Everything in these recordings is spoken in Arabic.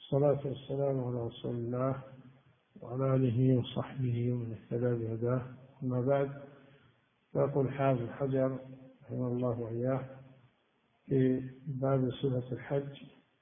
والصلاة والسلام على رسول الله وعلى آله وصحبه ومن اهتدى بهداه. أما بعد، فيقول حافظ حجر رحمه الله وإياه في باب صفة الحج،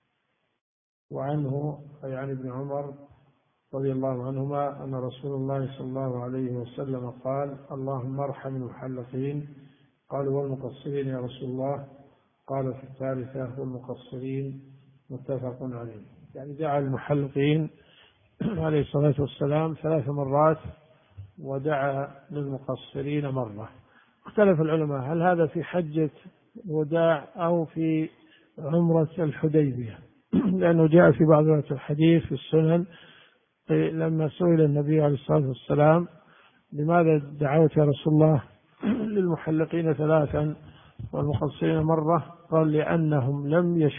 وعنه أي عن ابن عمر رضي الله عنهما أن رسول الله صلى الله عليه وسلم قال: اللهم ارحم المحلقين. قالوا: والمقصرين يا رسول الله؟ قال: في الثالثة والمقصرين. متفق عليه. يعني دعا المحلقين عليه الصلاة والسلام 3 مرات، ودعا للمقصرين مرة. اختلف العلماء هل هذا في حجة وداع أو في عمرة الحديبية، لأنه جاء في بعض الحديث في السنن لما سئل النبي عليه الصلاة والسلام: لماذا دعوت يا رسول الله للمحلقين 3 والمقصرين مرة؟ قال: لأنهم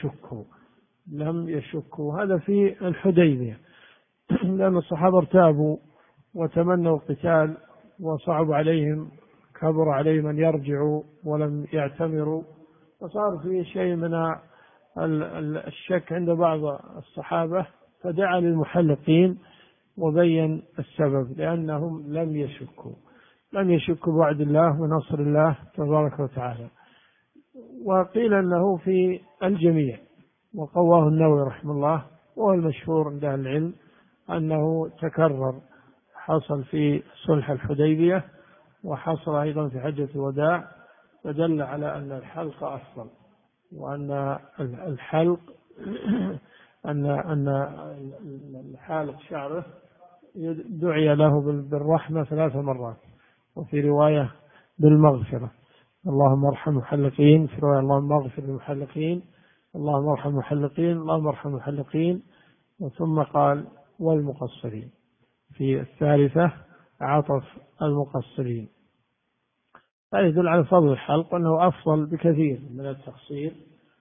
لم يشكوا. هذا في الحديبية، لأن الصحابة ارتابوا وتمنوا القتال وصعب عليهم، كبر عليهم أن يرجعوا ولم يعتمروا، فصار في شيء من الشك عند بعض الصحابة، فدعا للمحلقين وبين السبب: لأنهم لم يشكوا بوعد الله ونصر الله تبارك وتعالى. وقيل أنه في الجميع، وقواه النووي رحمه الله، وهو المشهور عند أهل العلم أنه تكرر، حصل في صلح الحديبية وحصل أيضا في حجة الوداع، فدل على أن الحلق أفضل، وأن الحلق أن الحالق شعره دعي له بالرحمة 3 مرات، وفي رواية بالمغفرة: اللهم ارحم المحلقين، في رواية اللهم اغفر للمحلقين، اللهم ارحم المحلقين، اللهم ارحم المحلقين. ثم قال: والمقصرين. في الثالثة عطف المقصرين. هذا يدل على فضل الحلق وأنه أفضل بكثير من التقصير.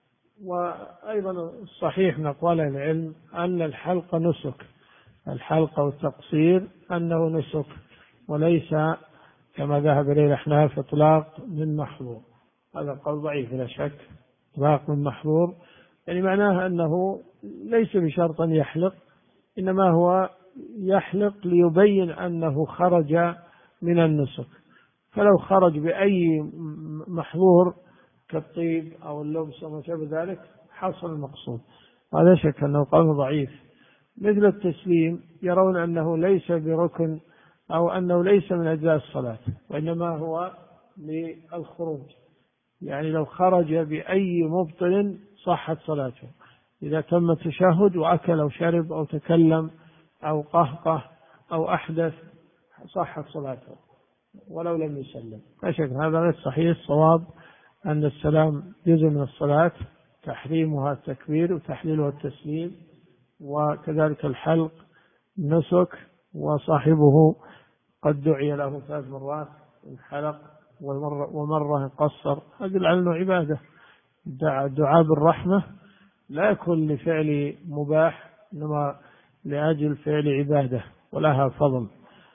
وأيضا الصحيح من أقوال العلم أن الحلق نسك، الحلق والتقصير أنه نسك، وليس كما ذهب إليه الأحناف إطلاق من محظور. هذا قول ضعيف لا شك، إطلاق من محظور يعني معناه أنه ليس بشرط أن يحلق، إنما هو يحلق ليبين أنه خرج من النسك. فلو خرج بأي محظور كالطيب أو اللبس أو ما شابه ذلك حصل المقصود. هذا شك أنه قول ضعيف. مثل التسليم يرون أنه ليس بركن، أو أنه ليس من أجزاء الصلاة، وإنما هو للخروج. يعني لو خرج بأي مبطل صحت صلاته، إذا تم التشهد وأكل أو شرب أو تكلم أو قهقه أو أحدث صحت صلاته ولو لم يسلم. لا شك هذا غير صحيح. الصواب أن السلام جزء من الصلاة، تحريمها التكبير وتحليلها التسليم، وكذلك الحلق نسك، وصاحبه قد دعي له 3 مرات الحلق، ومرة قصر. هذا العلم عبادة. دعاء بالرحمة لا يكون لفعل مباح، إنما لأجل فعل عبادة ولها فضل.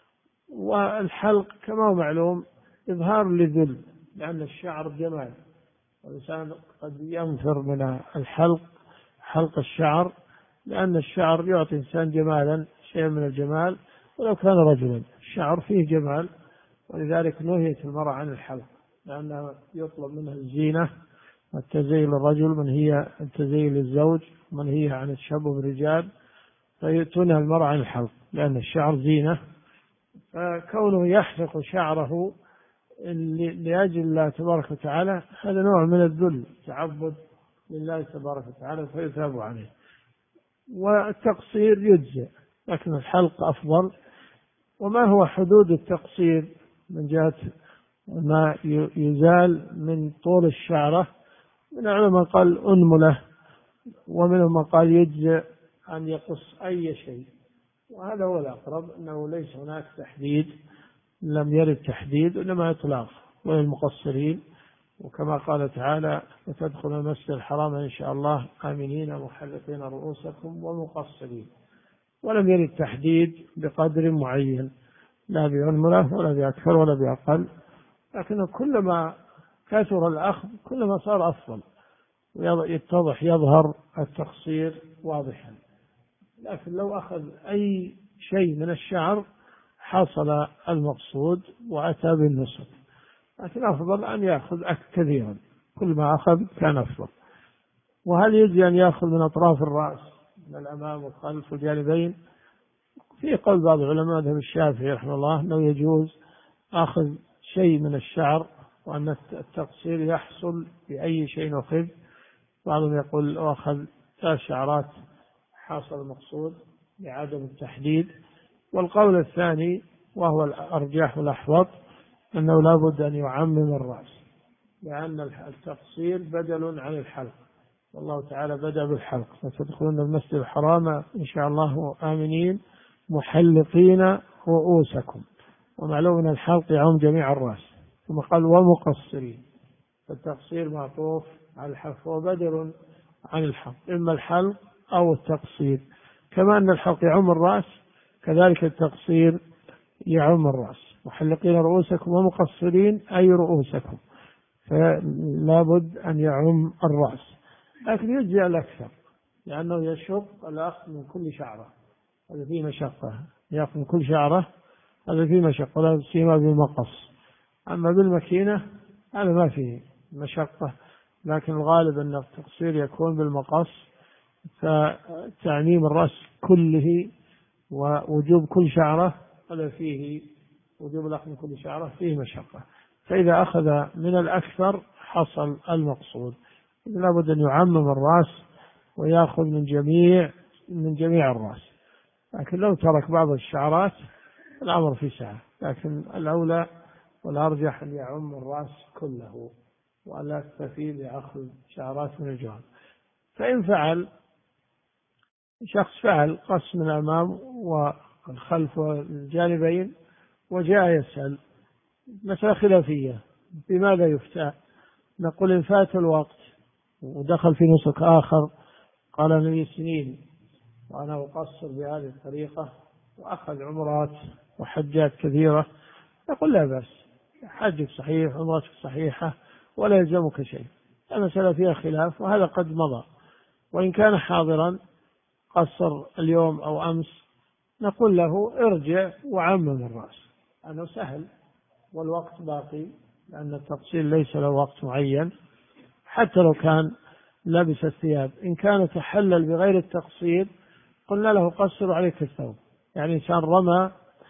والحلق كما هو معلوم إظهار للذل، لأن الشعر جمال، والإنسان قد ينفر من حلق الشعر، لأن الشعر يعطي إنسان جمالا، شيء من الجمال، ولو كان رجلا الشعر فيه جمال. ولذلك نهيت المرأة عن الحلق، لأنها يطلب منها الزينة والتزين للرجل، من هي التزين للزوج، من هي عن التشبه بالرجال، فيتنهى المرأة عن الحلق لأن الشعر زينة. فكونه يحلق شعره لأجل الله تبارك وتعالى هذا نوع من الذل، تعبد لله تبارك وتعالى، فيثاب عليه. والتقصير يجزئ، لكن الحلق أفضل. وما هو حدود التقصير من جهة ما يزال من طول الشعرة؟ من العلماء قال أنملة، ومنهم من قال يجزئ أن يقص أي شيء، وهذا هو الأقرب، أنه ليس هناك تحديد، لم يرد تحديد، إنما إطلاق وللمقصرين. وكما قال تعالى: وتدخل المسجد الحرام إن شاء الله آمنين محلقين رؤوسكم ومقصرين. ولم يرد تحديد بقدر معين، لا بأنملة ولا بأكثر ولا بأقل، لكن كلما كثر الأخذ كلما صار أفضل، ويتضح يظهر التقصير واضحا. لكن لو أخذ أي شيء من الشعر حصل المقصود وأتى بالنسك. لكن أفضل أن يأخذ كثيرا، كل ما أخذ كان أفضل. وهل يجزي أن يأخذ من أطراف الرأس من الأمام والخلف والجانبين؟ في قول بعض العلماء مذهب الشافعي رحمه الله أنه يجوز أخذ شيء من الشعر، وأن التقصير يحصل بأي شيء أخذ. بعضهم يقول لو أخذ 3 شعرات حصل المقصود لعدم التحديد. والقول الثاني وهو الأرجح والأحوط أنه لا بد أن يعمم الرأس، لأن التقصير بدل عن الحلق، والله تعالى بدأ بالحلق: فتدخلون المسجد الحرام إن شاء الله آمنين محلقين رؤوسكم. ومعلوم أن الحلق يعم جميع الرأس. ثم قال ومقصرين، فالتقصير معطوف على الحلق وبدل عن الحلق، إما الحلق أو التقصير. كما أن الحلق يعم الرأس كذلك التقصير يعم الرأس. محلقين رؤوسكم ومقصرين أي رؤوسكم، فلا بد أن يعم الرأس. لكن يجزي الأكثر، لأنه يشق الأخذ من كل شعرة، هذا فيه مشقة. يأخذ من كل شعرة هذا فيه مشقة، لا سيما بالمقص. أما بالمكينة هذا ما فيه مشقة، لكن الغالب أن التقصير يكون بالمقص، فتعميم الرأس كله ووجوب كل شعرة هذا فيه وجوب الأخذ من كل شعرة فيه مشقة. فإذا أخذ من الأكثر حصل المقصود. لا بد أن يعمم الرأس ويأخذ من جميع الرأس. لكن لو ترك بعض الشعرات الأمر في سعة، لكن الأولى والأرجح أن يعم الرأس كله ولا يكتفي بأخذ شعرات من الجوانب. فإن فعل شخص فعل قص من الأمام والخلف والجانبين وجاء يسأل مسألة خلافية بماذا يفتى؟ نقول إن فات الوقت ودخل في نسك آخر، قال لي سنين وأنا أقصر بهذه الطريقة وأخذ عمرات وحجات كثيرة، نقول لا بأس، حجك صحيح عمرتك صحيحة ولا يلزمك شيء. المسألة فيها خلاف وهذا قد مضى. وإن كان حاضرا قصر اليوم أو أمس نقول له ارجع وعمم الرأس، أنه سهل والوقت باقي، لأن التقصير ليس له وقت معين. حتى لو كان لبس الثياب، إن كان تحلل بغير التقصير قلنا له قصر عليك الثوب. يعني إنسان رمى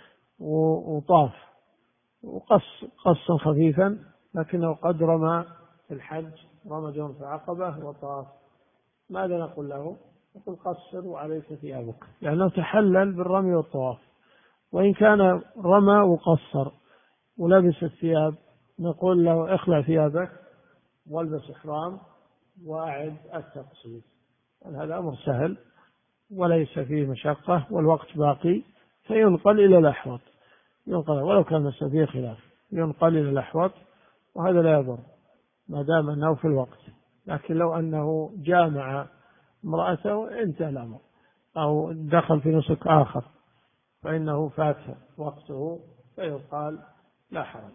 وطاف وقص قصا خفيفا، لكنه قد رمى في الحج، رمى جمرة العقبة وطاف، ماذا نقول له؟ نقول قصر وعليك ثيابك، لأنه تحلل بالرمي والطواف. وإن كان رمى وقصر ولبس الثياب نقول له اخلع ثيابك والبس إحرام وأعد التقصير. هذا أمر سهل وليس فيه مشقة والوقت باقي، فينقل إلى الأحوط، ينقل ولو كان مسألة فيه خلاف ينقل إلى الأحوط، وهذا لا يضر ما دام أنه في الوقت. لكن لو أنه جامع امرأته انتهى الأمر، أو دخل في نسك آخر فإنه فات وقته فيقال لا حرج.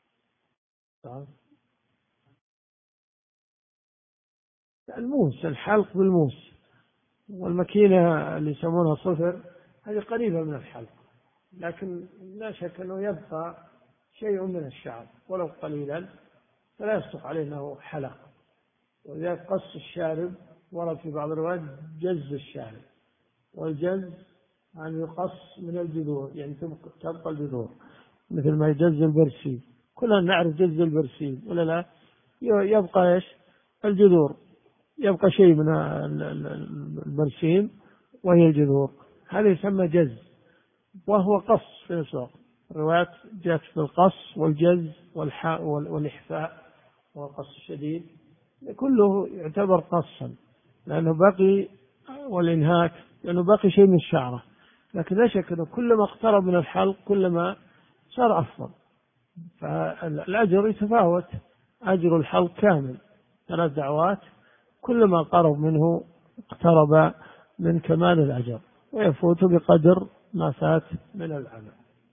الموس، الحلق بالموس، والمكينة اللي يسمونها صفر هذه قريبة من الحلق، لكن لا شك أنه يبقى شيء من الشعر ولو قليلا، فلا يصدق عليه أنه حلق. ولذلك قص الشارب ورد في بعض الروايات جز الشارب، والجز أن يقص من الجذور، يعني تبقى الجذور مثل ما يجز البرسيم، كلنا نعرف جز البرسيم ولا لا؟ يبقى إيش؟ الجذور، يبقى شيء من البرسيم وهي الجذور، هذا يسمى جز، وهو قص في نفس الوقت. الروايات جاءت في القص والجز والإحفاء والقص الشديد، كله يعتبر قصا لأنه بقي، والإنهاك لأنه بقي شيء من الشعرة. لكن لا شك أنه كلما اقترب من الحلق كلما صار أفضل، فالأجر يتفاوت. أجر الحلق كامل 3 دعوات، كلما قرب منه اقترب من كمال الأجر، ويفوت بقدر ما فات من العمل.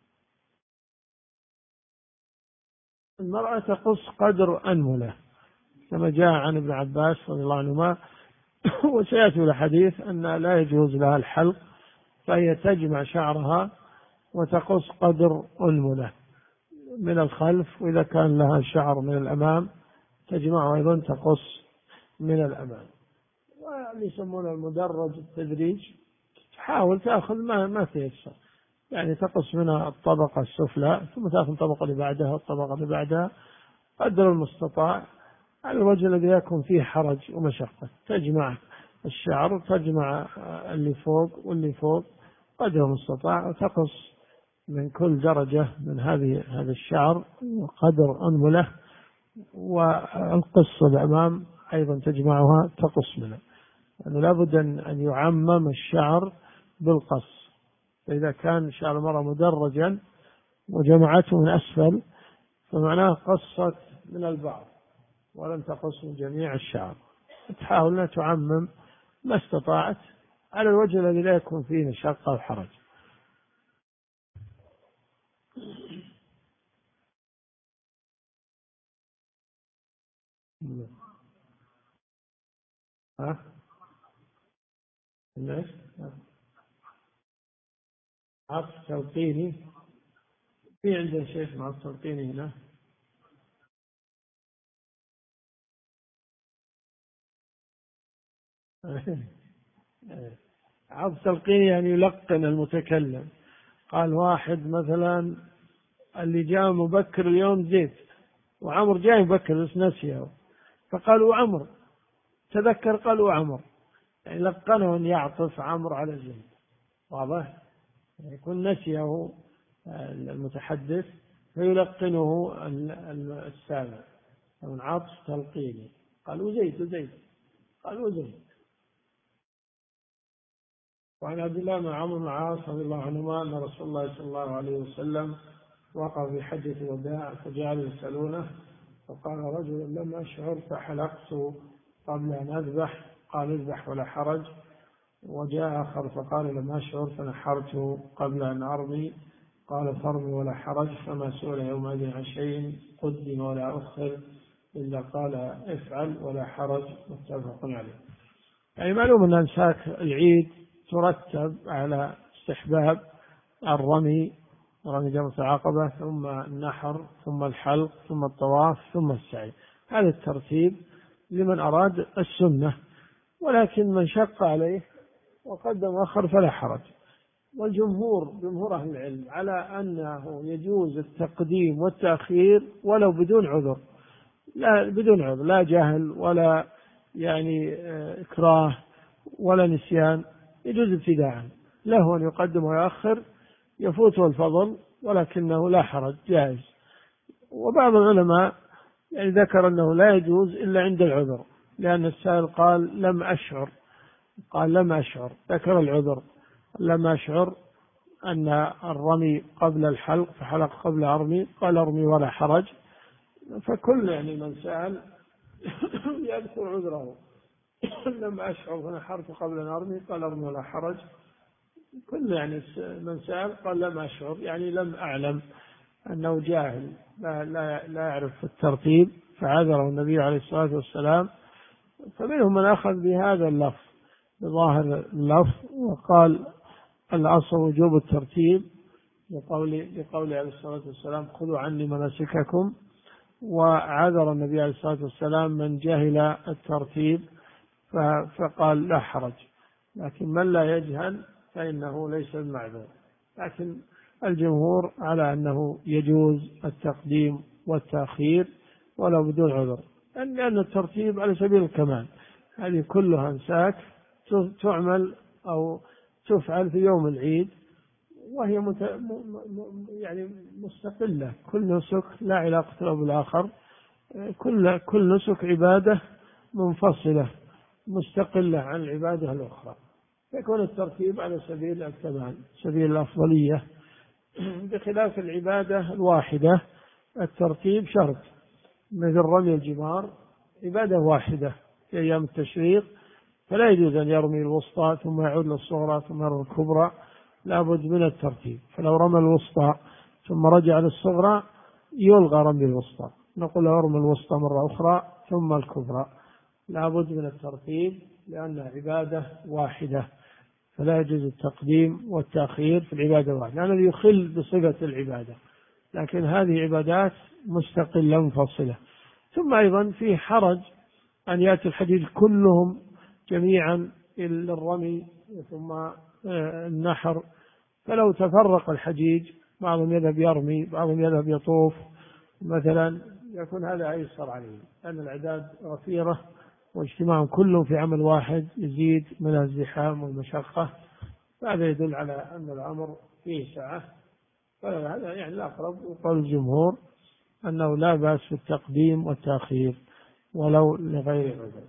المرأة تقص قدر أنملة كما جاء عن ابن عباس رضي الله عنهما وسيأتي الحديث أن لا يجوز لها الحلق فهي تجمع شعرها وتقص قدر أنملة من الخلف، وإذا كان لها شعر من الأمام تجمع أيضا تقص من الأمام. واللي يسمونه المدرج التدريج، تحاول تأخذ ما تيسر، يعني تقص من الطبقة السفلى ثم تأخذ الطبقة اللي بعدها والطبقة اللي بعدها قدر المستطاع، على الوجه الذي يكون فيه حرج ومشقة. تجمع الشعر، تجمع اللي فوق واللي فوق قدر المستطاع، وتقص من كل درجة من هذا الشعر قدر أنملة، والقصة الأمام أيضا تجمعها تقص منه، يعني لابد أن يعمم الشعر بالقص. فإذا كان شعر المرأة مدرجا وجمعته من أسفل فمعناه قصت من البعض ولم تقص من جميع الشعر. تحاول أن تعمم ما استطاعت على الوجه الذي لا يكون فيه مشقة وحرج. ها؟ ليش؟ عطف تلقيني، في عندنا شيء مع التلقيني هنا. عطف تلقيني يعني يلقن المتكلم. قال واحد مثلا اللي جاء مبكر اليوم زيد، وعمر جاي مبكر بس نسيه، فقال وعمر تذكر، قال وعمر، يعني لقنه أن يعطف عمرو على زيد. واضح؟ يكون نسيه المتحدث فيلقنه السامع، من عطف تلقيني. قال وزيد، قال وزيد. وعن عبد الله بن عمرو بن العاص رضي الله عنهما أن رسول الله صلى الله عليه وسلم وقف في حجة الوداع فجعلوا يسألونه، فقال رجل لم أشعر فحلقت قبل أن أذبح، قال اذبح ولا حرج. وجاء آخر فقال لم أشعر فنحرت قبل أن أرمي، قال فارمي ولا حرج. فما سئل يومئذ عن شيء قدم ولا أخر إلا قال افعل ولا حرج، متفق عليه. يعني معلوم أن أنساك العيد ترتب على استحباب الرمي، رمي جمرة العقبة، ثم النحر، ثم الحلق، ثم الطواف، ثم السعي. هذا الترتيب لمن أراد السنة، ولكن من شق عليه وقدم وأخر فلا حرج. جمهور أهل العلم على أنه يجوز التقديم والتأخير ولو بدون عذر، لا بدون عذر، لا جهل ولا يعني إكراه ولا نسيان، يجوز ابتداء له أن يقدم ويؤخر، يفوته الفضل ولكنه لا حرج، جائز. وبعض العلماء يعني ذكر أنه لا يجوز إلا عند العذر، لأن السائل قال لم أشعر، ذكر العذر، لم أشعر أن الرمي قبل الحلق فحلق قبل أرمي، قال أرمي ولا حرج. فكل يعني من سأل يذكر عذره. لم أشعر فنحرت قبل أن أرمي، قال أرمي ولا حرج. كل يعني من سأل قال لم أشعر، يعني لم أعلم، أنه جاهل لا يعرف الترتيب، فعذره النبي عليه الصلاة والسلام. فمنهم من أخذ بهذا اللفظ بظاهر اللفظ وقال الأصل وجوب الترتيب، لقول عليه الصلاة والسلام خذوا عني مناسككم. وعذر النبي عليه الصلاة والسلام من جهل الترتيب فقال لا حرج، لكن من لا يجهل فإنه ليس بمعذور. لكن الجمهور على أنه يجوز التقديم والتأخير ولو بدون عذر، لأن الترتيب على سبيل الكمال. هذه كلها أنساك تعمل أو تفعل في يوم العيد، وهي يعني مستقلة، كل نسك لا علاقة له بالآخر، كل نسك عبادة منفصلة مستقلة عن العبادة الأخرى، يكون الترتيب على سبيل الكمال، سبيل الأفضلية. بخلاف العبادة الواحدة الترتيب شرط، مثل رمي الجمار عبادة واحدة في أيام التشريق، فلا يجوز أن يرمي الوسطى ثم يعود للصغرى ثم يرمي الكبرى، لابد من الترتيب. فلو رمى الوسطى ثم رجع للصغرى يلغى رمي الوسطى، نقول له ارمي الوسطى مرة أخرى ثم الكبرى، لابد من الترتيب لأنها عبادة واحدة. فلا يجوز التقديم والتأخير في العبادة واحدة، لأنه يخل بصفة العبادة، لكن هذه عبادات مستقلة منفصلة. ثم أيضا في حرج أن يأتي الحديث كلهم جميعا إلا الرمي ثم النحر، فلو تفرق الحجيج بعضهم يذهب يرمي بعضهم يذهب يطوف مثلا، يكون هذا أيسر عليه، لأن الأعداد غفيرة واجتماعهم كلهم في عمل واحد يزيد من الزحام والمشقة، فهذا يدل على أن الأمر فيه سعة. فهذا يعني الأقرب وقول الجمهور أنه لا بأس في التقديم والتأخير ولو لغير عذر.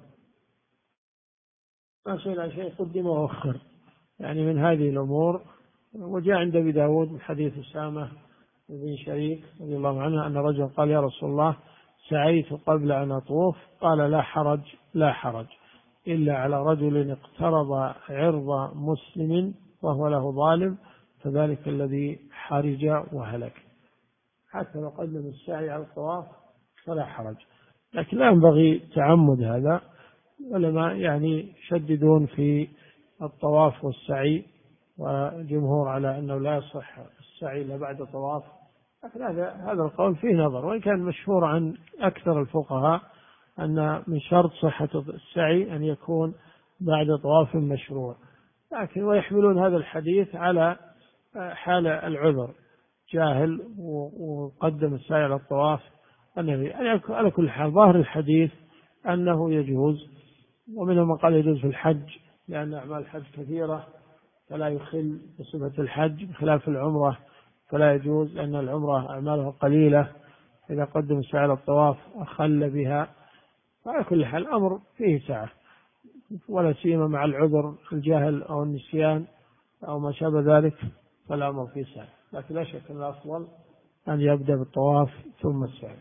ما سئل شيء قدم وأخر يعني من هذه الأمور. وجاء عند أبي داود من حديث أسامة بن شريك رضي الله عنه أن رجل قال يا رسول الله سعيت قبل أن أطوف، قال لا حرج لا حرج إلا على رجل اقترض عرض مسلم وهو له ظالم، فذلك الذي حرج وهلك. حتى لو قدم السعي على الطواف فلا حرج، لكن لا ينبغي تعمد هذا. العلماء يعني يشددون في الطواف والسعي، وجمهور على أنه لا يصح السعي إلا بعد طواف، لكن هذا القول فيه نظر، وإن كان مشهور عن أكثر الفقهاء أن من شرط صحة السعي أن يكون بعد طواف مشروع، لكن ويحملون هذا الحديث على حال العذر، جاهل وقدم السعي على الطواف النبي. يعني على كل حال ظاهر الحديث أنه يجوز، ومنهم من قال يجوز في الحج لأن أعمال الحج كثيرة فلا يخل بصفة الحج، بخلاف العمرة فلا يجوز لأن العمرة أعمالها قليلة، إذا قدم السعي على الطواف أخل بها. فعلى كل حال الأمر فيه سعة، ولا سيما مع العذر الجهل أو النسيان أو ما شابه ذلك، فالأمر فيه سعة، لكن لا شك أن الأفضل أن يبدأ بالطواف ثم السعي.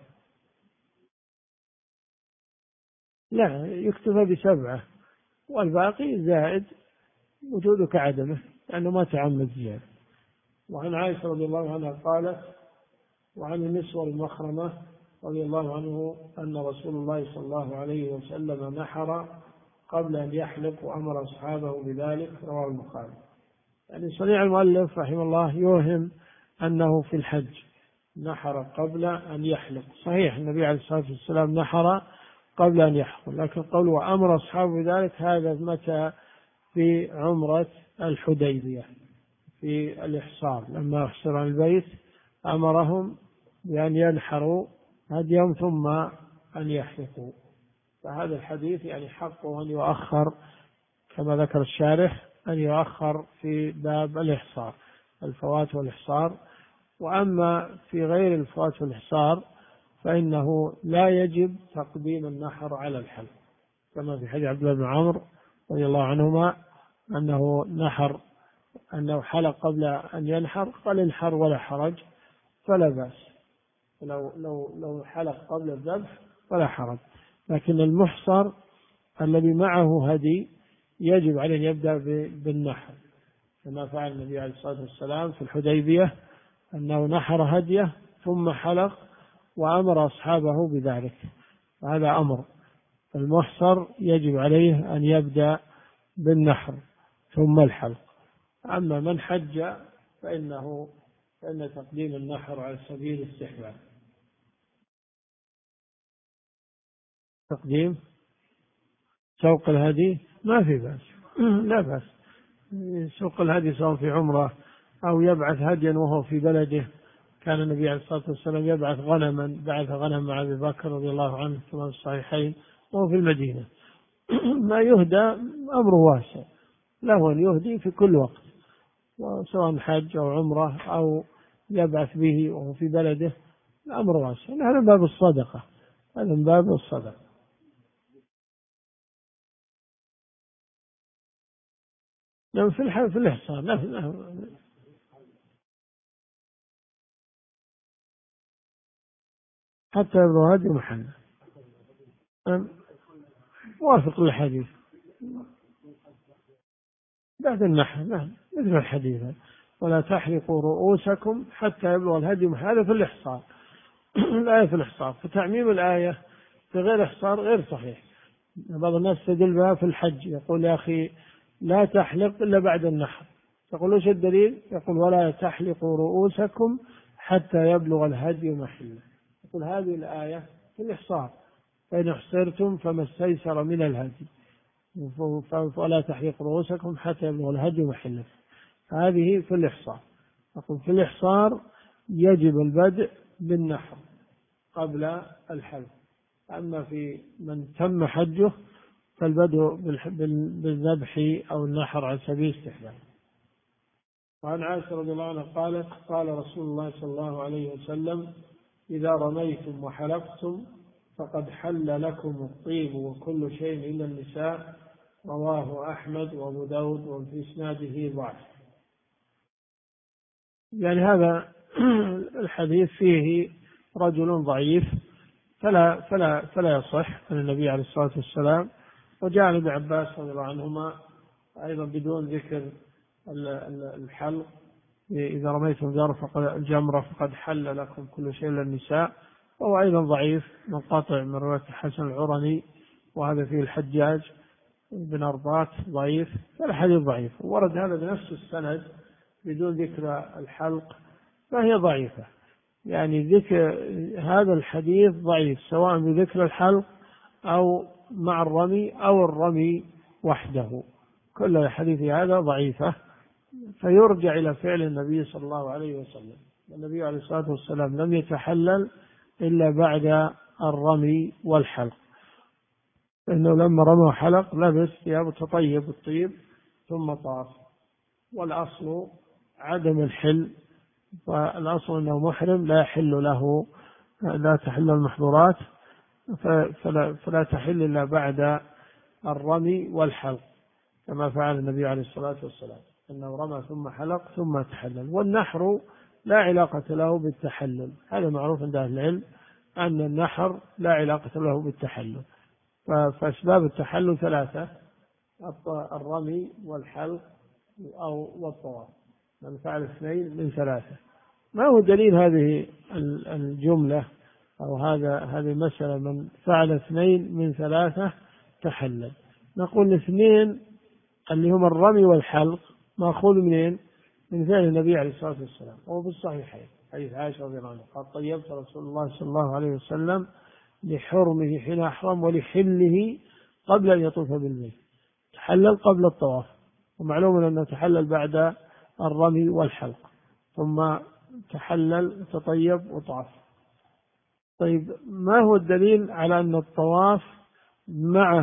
لا، يكتفى ب7 والباقي زائد وجوده كعدمه لأنه ما تعمد زيادة. وعن عائشة رضي الله عنها قالت وعن المسور المخرمة رضي الله عنه أن رسول الله صلى الله عليه وسلم نحر قبل أن يحلق وأمر أصحابه بذلك، رواه البخاري. يعني صنيع المؤلف رحمه الله يوهم أنه في الحج نحر قبل أن يحلق. صحيح النبي عليه الصلاة والسلام نحر قبل أن يحلق، لكن قول وأمر أصحابه بذلك هذا متى؟ في عمرة الحديبية في الإحصار، لما أحصر عن البيت أمرهم بأن ينحروا هديهم ثم أن يحلقوا. فهذا الحديث يعني حقه أن يؤخر كما ذكر الشارح، أن يؤخر في باب الإحصار، الفوات والإحصار. وأما في غير الفوات والإحصار فإنه لا يجب تقديم النحر على الحلق، كما في حديث عبد الله بن عمرو رضي الله عنهما أنه حلق قبل أن ينحر، قال انحر ولا حرج، فلا بأس لو حلق قبل الذبح فلا حرج. لكن المحصر الذي معه هدي يجب عليه أن يبدأ بالنحر، كما فعل النبي عليه الصلاة والسلام في الحديبية أنه نحر هديه ثم حلق وأمر أصحابه بذلك، وهذا أمر. المحصر يجب عليه أن يبدأ بالنحر ثم الحلق. أما من حج فإن تقديم النحر على سبيل الاستحباب. تقديم سوق الهدي ما في بأس لا بأس، سوق الهدي سواء في عمره أو يبعث هديا وهو في بلده. كان النبي عليه الصلاة والسلام يبعث بعث غنم مع أبي بكر رضي الله عنه كما في الصحيحين وهو في المدينة. ما يهدى أمره واسع، له أن يهدي في كل وقت، وسواء حج أو عمره أو يبعث به وهو في بلده، الأمر واسع. هذا من باب الصدقة، هذا من باب الصدقة. لو في الإحصار حتى يبلغ هدي محل موافق للحديث بعد النحر. نعم مثل الحديث ولا تحلقوا رؤوسكم حتى يبلغ الهدي محل، هذا في الإحصار. الآية في الإحصار، فتعميم الآية في غير إحصار غير صحيح. بعض الناس يستدل بها في الحج، يقول يا أخي لا تحلق إلا بعد النحر. تقول وش الدليل؟ يقول ولا تحلقوا رؤوسكم حتى يبلغ الهدي محله. يقول هذه الآية في الإحصار، فإن احصرتم فما استيسر من الهدي، ولا تحلقوا رؤوسكم حتى يبلغ الهدي محله. هذه في الإحصار. يقول في الإحصار يجب البدء بالنحر قبل الحلق. أما في من تم حجه فالبدء بالذبح أو النحر على سبيل الاستحباب. وعن عائشة رضي الله عنها قالت قال رسول الله صلى الله عليه وسلم إذا رميتم وحلقتم فقد حل لكم الطيب وكل شيء إلا النساء. رواه أحمد وأبو داود وفي إسناده ضعف. يعني هذا الحديث فيه رجل ضعيف فلا يصح عن النبي عليه الصلاة والسلام. وجاء عن ابن عباس رضي الله عنهما أيضا بدون ذكر الحلق، إذا رميتم الجمرة فقد حل لكم كل شيء إلا النساء، وهو أيضا ضعيف منقطع من رواية الحسن العرني، وهذا فيه الحجاج بن أرباط ضعيف، فالحديث ضعيف. ورد هذا بنفس السند بدون ذكر الحلق فهي ضعيفة. يعني ذكر هذا الحديث ضعيف سواء بذكر الحلق أو مع الرمي أو الرمي وحده، كل الحديث هذا ضعيفة. فيرجع إلى فعل النبي صلى الله عليه وسلم. النبي عليه الصلاة والسلام لم يتحلل إلا بعد الرمي والحلق، إنه لما رمى وحلق لبس ثياب تطيب الطيب ثم طاف. والأصل عدم الحل، فالأصل أنه محرم لا يحل له، لا تحل المحظورات، فلا تحل إلا بعد الرمي والحلق كما فعل النبي عليه الصلاة والسلام، أنه رمى ثم حلق ثم تحلل. والنحر لا علاقة له بالتحلل، هذا معروف عند أهل العلم أن النحر لا علاقة له بالتحلل. فأسباب التحلل ثلاثة: الرمي والحلق والطواف. من فعل اثنين من ثلاثة. ما هو دليل هذه الجملة أو هذه المسألة من فعل اثنين من ثلاثة تحلل؟ نقول الاثنين اللي هم الرمي والحلق مأخوذ منين؟ من فعل النبي عليه الصلاة والسلام، وهو في الصحيحين حديث عائشة رضي الله عنها قال طيبت رسول الله صلى الله عليه وسلم لحرمه حين أحرم ولحله قبل أن يطوف بالبيت. تحلل قبل الطواف، ومعلوم أنه تحلل بعد الرمي والحلق، ثم تحلل تطيب وطاف. طيب ما هو الدليل على أن الطواف مع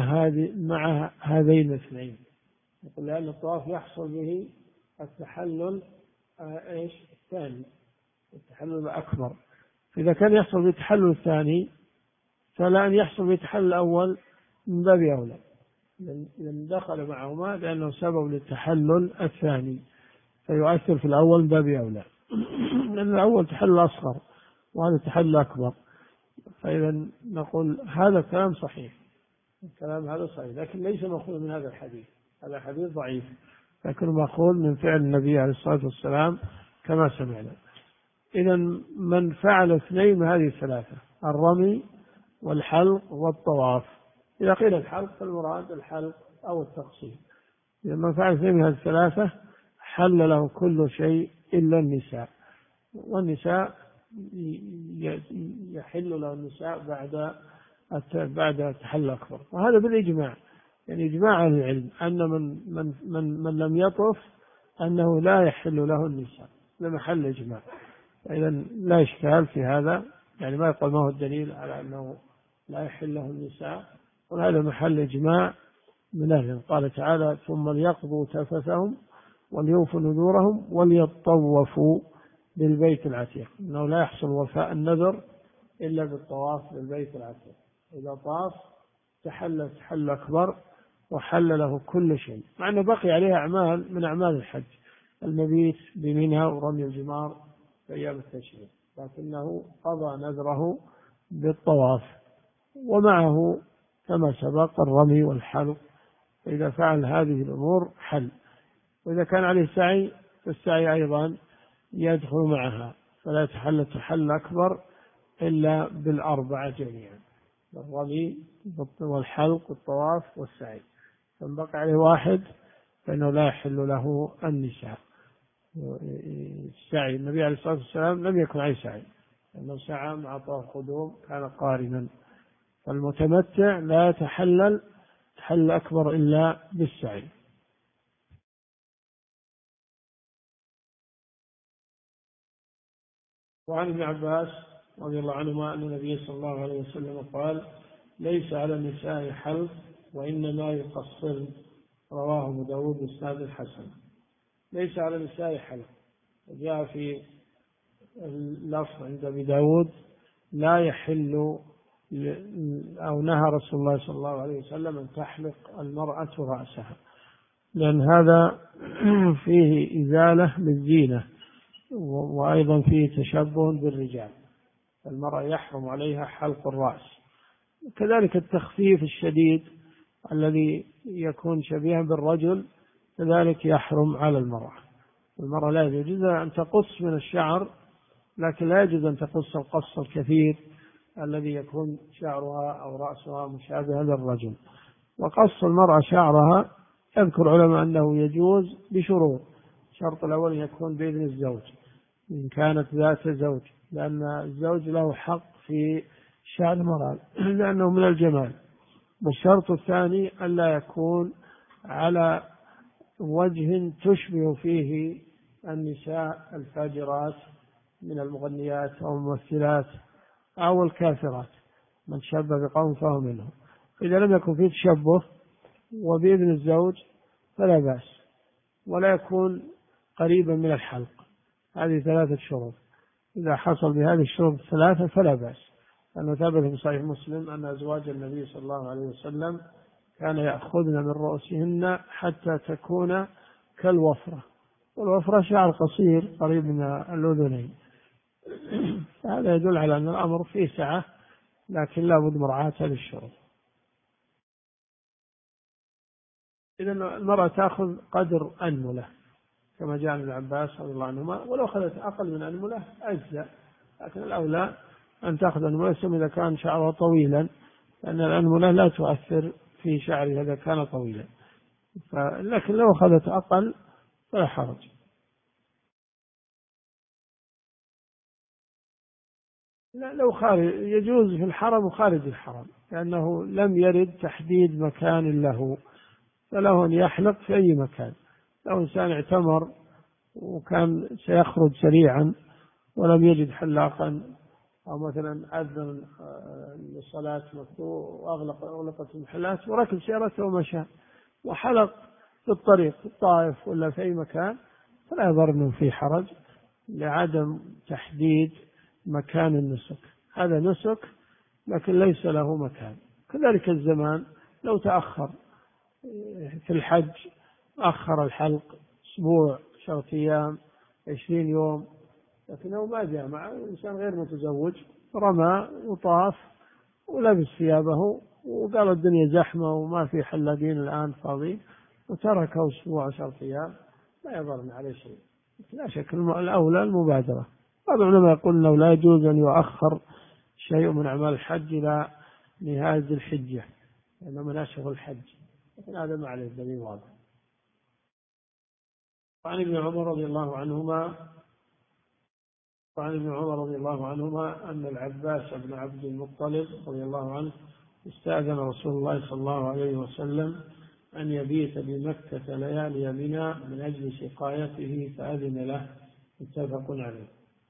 هذين الاثنين؟ يقول لأن الطواف يحصل به التحلل الثاني، التحلل الأكبر. إذا كان يحصل بالتحلل الثاني فلا أن يحصل بالتحلل الأول من باب أولى، إذا دخل معهما لأنه سبب للتحلل الثاني فيؤثر في الأول من باب أولى، لأن الأول تحلل أصغر وهذا تحلل أكبر. فإذا نقول هذا الكلام صحيح، الكلام هذا صحيح، لكن ليس مأخوذ من هذا الحديث، هذا حديث ضعيف، لكن مأخوذ من فعل النبي عليه الصلاة والسلام كما سمعنا. إذا من فعل اثنين من هذه الثلاثة: الرمي والحلق والطواف. إذا قيل الحلق فالمراد الحلق أو التقصير. إذا من فعل اثنين من هذه الثلاثة حل له كل شيء إلا النساء، والنساء يحل له النساء بعد التحلل الأكبر. وهذا بالإجماع، يعني إجماع أهل العلم أن من لم يطف أنه لا يحل له النساء، لمحل إجماع. إذا لا إشكال في هذا، يعني ما يقول ما هو الدليل على أنه لا يحل له النساء، وهذا محل إجماع من أهل. قال تعالى ثم ليقضوا تفثهم وليوفوا نذورهم وليطوفوا بالبيت العتيق، إنه لا يحصل وفاء النذر إلا بالطواف بالبيت العتيق. إذا طاف تحل أكبر وحل له كل شيء، مع أنه بقي عليه أعمال من أعمال الحج، المبيت بمنى ورمي الجمار في أيام التشريق، لكنه قضى نذره بالطواف، ومعه كما سبق الرمي والحلق. فإذا فعل هذه الأمور حل. وإذا كان عليه سعي فالسعي أيضا يدخل معها، فلا يتحل تحل أكبر إلا بالأربعة جميعا: الرمي والحلق والطواف والسعي. فإن بقى عليه واحد فإنه لا يحل له النساء. السعي، النبي عليه الصلاة والسلام لم يكن عليه سعي، لأنه سعى مع طواف القدوم كان قارنا. فالمتمتع لا يتحلل تحلل أكبر إلا بالسعي. وعن ابن عباس رضي الله عنهما أن النبي صلى الله عليه وسلم قال: ليس على النساء حلق وإنما يقصرن. رواه أبو داود بإسناد الحسن. ليس على النساء حلق، جاء في اللفظ عند أبي داود: لا يحل، أو نهى رسول الله صلى الله عليه وسلم أن تحلق المرأة رأسها، لأن هذا فيه إزالة للزينة، وأيضا فيه تشبه بالرجال. المرأة يحرم عليها حلق الرأس. كذلك التخفيف الشديد الذي يكون شبيها بالرجل كذلك يحرم على المرأة. المرأة لا يجوز أن تقص من الشعر، لكن لا يجوز أن تقص القص الكثير الذي يكون شعرها أو رأسها مشابها للرجل. وقص المرأة شعرها يذكر علماء أنه يجوز بشروط. الشرط الأول يكون بإذن الزوج إن كانت ذات زوج، لأن الزوج له حق في شعر المرأة لأنه من الجمال. والشرط الثاني ألا يكون على وجه تشبه فيه النساء الفاجرات من المغنيات أو الممثلات أو الكافرات، من شبه بقوم فهو منهم. إذا لم يكن فيه تشبه وبإذن الزوج فلا بأس، ولا يكون قريبا من الحلق. هذه 3 شروط. إذا حصل بهذه الشروط الثلاثة فلا بأس. أنه ثبت في صحيح مسلم أن أزواج النبي صلى الله عليه وسلم كان يأخذن من رؤوسهن حتى تكون كالوفرة، والوفرة شعر قصير قريب من الأذنين. هذا يدل على أن الأمر فيه سعة، لكن لا بد مراعاة هذه الشروط. إذا المرأة تأخذ قدر أنملة كما جاء عن ابن عباس رضي الله عنهما، ولو أخذت أقل من أنملة أجزاء، لكن الأولى أن تأخذ أنملة إذا كان شعرها طويلا، لأن الأنملة لا تؤثر في شعرها إذا كان طويلا. لكن لو أخذت أقل فلا حرج. لو خارج يجوز في الحرم وخارج الحرم، لأنه لم يرد تحديد مكان له، فله أن يحلق في أي مكان. لو إنسان اعتمر وكان سيخرج سريعا ولم يجد حلاقا، أو مثلا أذن للصلاة وأغلقت المحلات وركب سيارته ومشى وحلق في الطريق في الطائف ولا في أي مكان، فلا يضر أنه في حرج لعدم تحديد مكان النسك. هذا نسك لكن ليس له مكان. كذلك الزمان، لو تأخر في الحج أخر الحلق أسبوع 10 أيام 20 يوم، لكنه ما جاء مع إنسان غير متزوج، رمى وطاف ولبس ثيابه وقال الدنيا زحمة وما في حلاقين الآن فاضي، وتركه أسبوع 10 أيام، لا يضرنا عليه شيء. لا شك الأولى المبادرة. بعض العلماء يقول أنه لا يجوز أن يؤخر شيء من أعمال الحج إلى نهاية الحجة، لأنه مناسك الحج، لكن هذا ما عليه دليل واضح. وعن ابن عمر رضي الله عنهما أن العباس بن عبد المطلب رضي الله عنه استأذن رسول الله صلى الله عليه وسلم أن يبيت بمكة ليالي منى من أجل سقايته فأذن له، متفق عليه.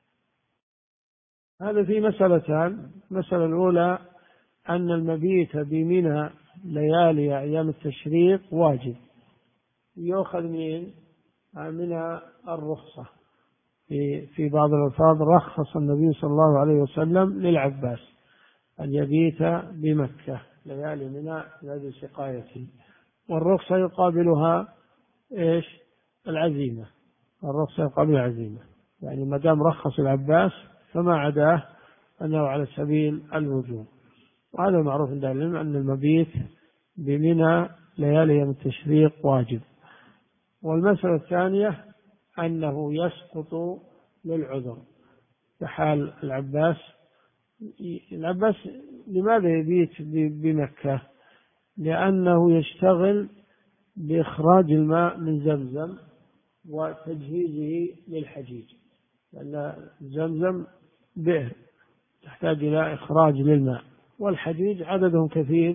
هذا في مسألتان. المسألة الأولى أن المبيت بمنى ليالي أيام التشريق واجب، يؤخذ من الرخصة. في بعض الألفاظ رخص النبي صلى الله عليه وسلم للعباس أن يبيت بمكة ليالي منى لأجل سقايته، والرخصة يقابلها إيش؟ العزيمة. الرخصة يقابل العزيمة، يعني ما دام رخص العباس فما عداه أنه على سبيل الوجوب. وهذا معروف عند العلم أن المبيت بمنى ليالي يوم التشريق واجب. والمسألة الثانية أنه يسقط للعذر كحال العباس. لماذا يبيت بمكة؟ لأنه يشتغل بإخراج الماء من زمزم وتجهيزه للحجيج، لأن زمزم بئر تحتاج إلى إخراج للماء، والحجيج عددهم كثير،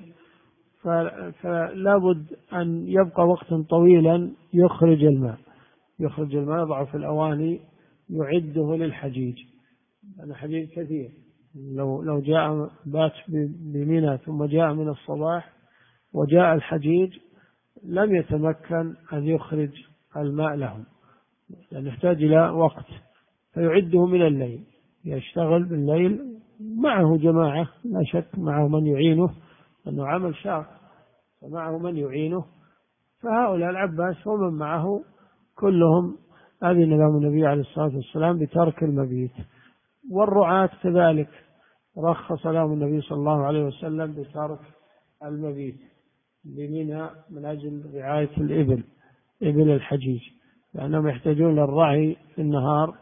فلا بد أن يبقى وقتا طويلا يخرج الماء، يضع في الأواني يعده للحجيج، لأن الحجيج كثير. لو جاء بات بمنى ثم جاء من الصباح وجاء الحجيج لم يتمكن أن يخرج الماء لهم، لأن يحتاج إلى وقت، فيعده من الليل، يشتغل بالليل، معه جماعة لا شك، معه من يعينه، أنه عمل شاق، فمعه من يعينه، فهؤلاء العباس ومن معه كلهم أذن لهم النبي عليه الصلاة والسلام بترك المبيت. والرعاة كذلك رخص لهم النبي صلى الله عليه وسلم بترك المبيت بمنى من أجل رعاية إبل الحجيج، لأنهم يحتاجون للرعي في النهار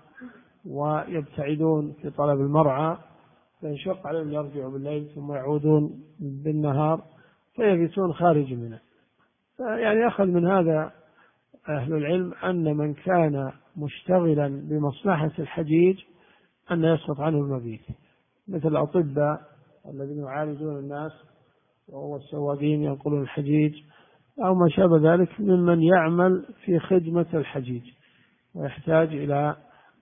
ويبتعدون في طلب المرعى، فينشق عليهم يرجعوا بالليل ثم يعودون بالنهار فيبيتون خارج منى. يعني أخذ من هذا أهل العلم أن من كان مشتغلا بمصلحة الحجيج أن يسقط عنه المبيت، مثل الأطباء الذين يعالجون الناس والسواقين ينقلون الحجيج أو ما شابه ذلك ممن يعمل في خدمة الحجيج ويحتاج إلى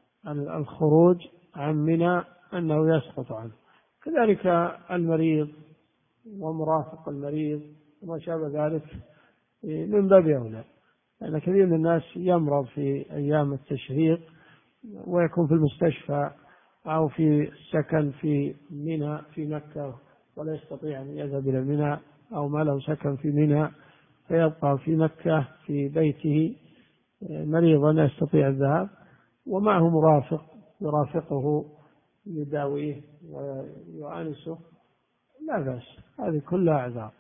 الخروج عن منى أنه يسقط عنه. كذلك المريض ومرافق المريض وما شابه ذلك من باب أولى، لأن كثير من الناس يمرض في أيام التشريق ويكون في المستشفى أو في السكن في منى في مكة ولا يستطيع أن يذهب إلى منى، أو ما له سكن في منى فيبقى في مكة في بيته مريضا لا يستطيع الذهاب، ومعه مرافق يرافقه يداويه ويؤانسه، لا بأس، هذه كلها أعذار.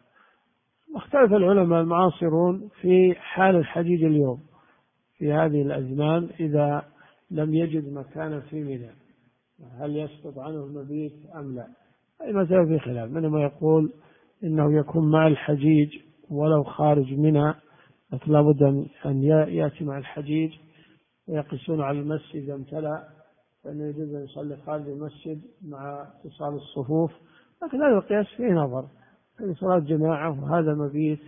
اختلف العلماء المعاصرون في حال الحجيج اليوم في هذه الأزمان إذا لم يجد مكانا في منى، هل يسقط عنه المبيت أم لا؟ أي مسألة في خلاف، منهم يقول إنه يكون مع الحجيج ولو خارج منى، لكن لابد أن يأتي مع الحجيج، ويقسون على المسجد إذا امتلأ فإنه يجوز أن يصلي خارج المسجد مع اتصال الصفوف، لكن هذا القياس فيه نظر، في صلاة جماعة وهذا مبيت،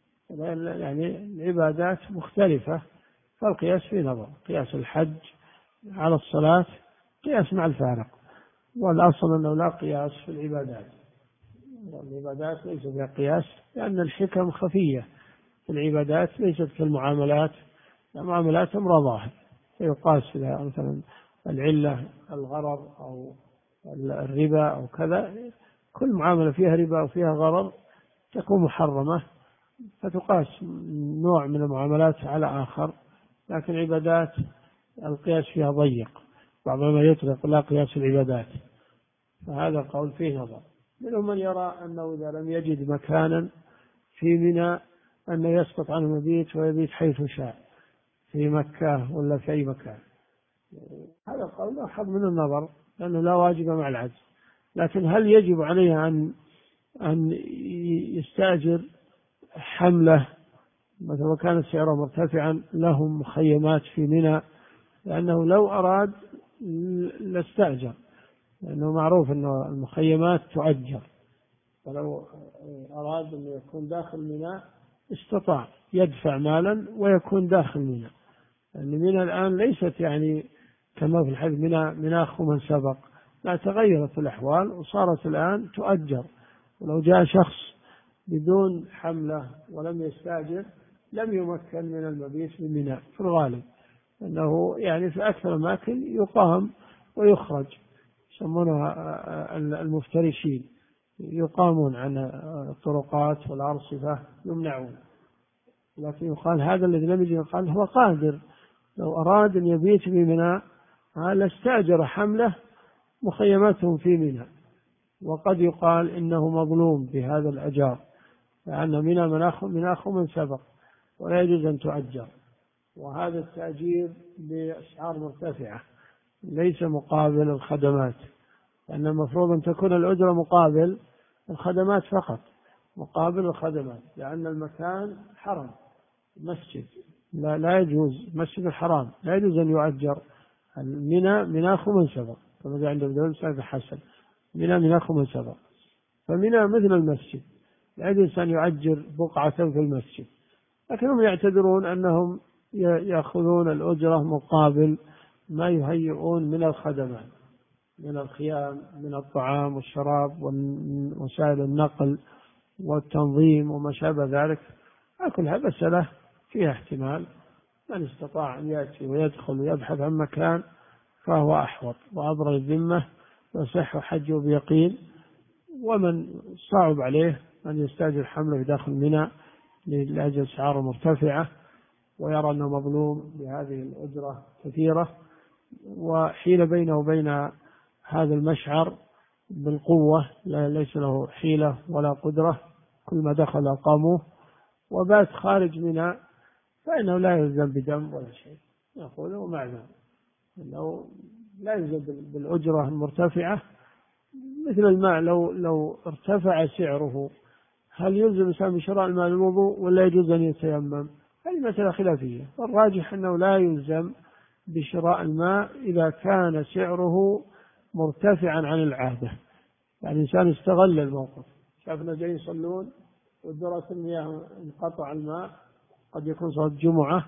يعني العبادات مختلفة، فالقياس فيه نظر. قياس الحج على الصلاة قياس مع الفارق، والأصل أنه لا قياس في العبادات، العبادات ليس فيها قياس لأن الحكم خفية في العبادات ليست كالمعاملات، المعاملات أمر ظاهر فيقاس فيها مثلا العلة الغرر أو الربا أو كذا، كل معاملة فيها ربا وفيها غرر تكون محرمة فتقاس نوع من المعاملات على آخر، لكن العبادات القياس فيها ضيق، بعضهم يطلق لا قياس العبادات، فهذا قول فيه نظر. منهم من يرى أنه إذا لم يجد مكانا في منى أنه يسقط عنه مبيت ويبيت حيث شاء في مكة ولا في أي مكان، هذا قول أحد من النظر لأنه لا واجب مع العجز. لكن هل يجب عليه أن يستأجر حملة مثلا كان سعره مرتفعا لهم مخيمات في منى؟ لأنه لو أراد لاستأجر، لأنه معروف أن المخيمات تؤجر، فلو أراد أن يكون داخل منى استطاع يدفع مالا ويكون داخل منى، لأن منى الآن ليست يعني كما في الحديث مناخ من سبق، لا تغيرت الأحوال وصارت الآن تؤجر، ولو جاء شخص بدون حملة ولم يستأجر لم يمكن من المبيت في منى في الغالب، أنه يعني في أكثر الأماكن يقام ويخرج، يسمونها المفترشين، يقامون عن الطرقات والأرصفة يمنعون، لكن يقال هذا الذي لم يجد قال هو قادر لو أراد أن يبيت في منى لاستأجر حملة مخيماتهم في منى، وقد يقال إنه مظلوم بهذا الأجار، لأن منى مناخ من سبق ولا يجوز أن تؤجر، وهذا التأجير بأسعار مرتفعة ليس مقابل الخدمات، لأن المفروض أن تكون الأجرة مقابل الخدمات فقط، مقابل الخدمات، لأن المكان حرم مسجد لا يجوز، مسجد الحرام لا يجوز أن يؤجر. منى خمس سبع كما قال عند ابن سعد حسن، منى خمس سبع، فمنى مثل المسجد لا يجوز أن يؤجر بقعة في المسجد. لكنهم يعتذرون أنهم يأخذون الأجرة مقابل ما يهيئون من الخدمات، من الخيام، من الطعام والشراب ووسائل النقل والتنظيم وما شابه ذلك. كل هذا مسألة فيها احتمال. من استطاع أن يأتي ويدخل ويبحث عن مكان فهو أحوط وأبرأ الذمة ويصح حجه بيقين. ومن صعب عليه أن يستأجر حمله في داخل منى لأجل أسعار مرتفعة ويرى أنه مظلوم بهذه الأجرة كثيرة، وحيل بينه وبين هذا المشعر بالقوة، ليس له حيلة ولا قدرة، كل ما دخل أقاموه وبات خارج منها، فإنه لا يلزم بدم ولا شيء. يقول معنى أنه لا يلزم بالأجرة المرتفعة. مثل الماء لو ارتفع سعره، هل يلزم الإنسان بشراء الماء للوضوء ولا يجوز أن يتيمم؟ هذه مسألة خلافية، والراجح أنه لا يلزم بشراء الماء إذا كان سعره مرتفعا عن العادة. يعني الإنسان استغل الموقف، شافنا جاي يصلون ودرة المياه انقطع الماء، قد يكون صلاة جمعة،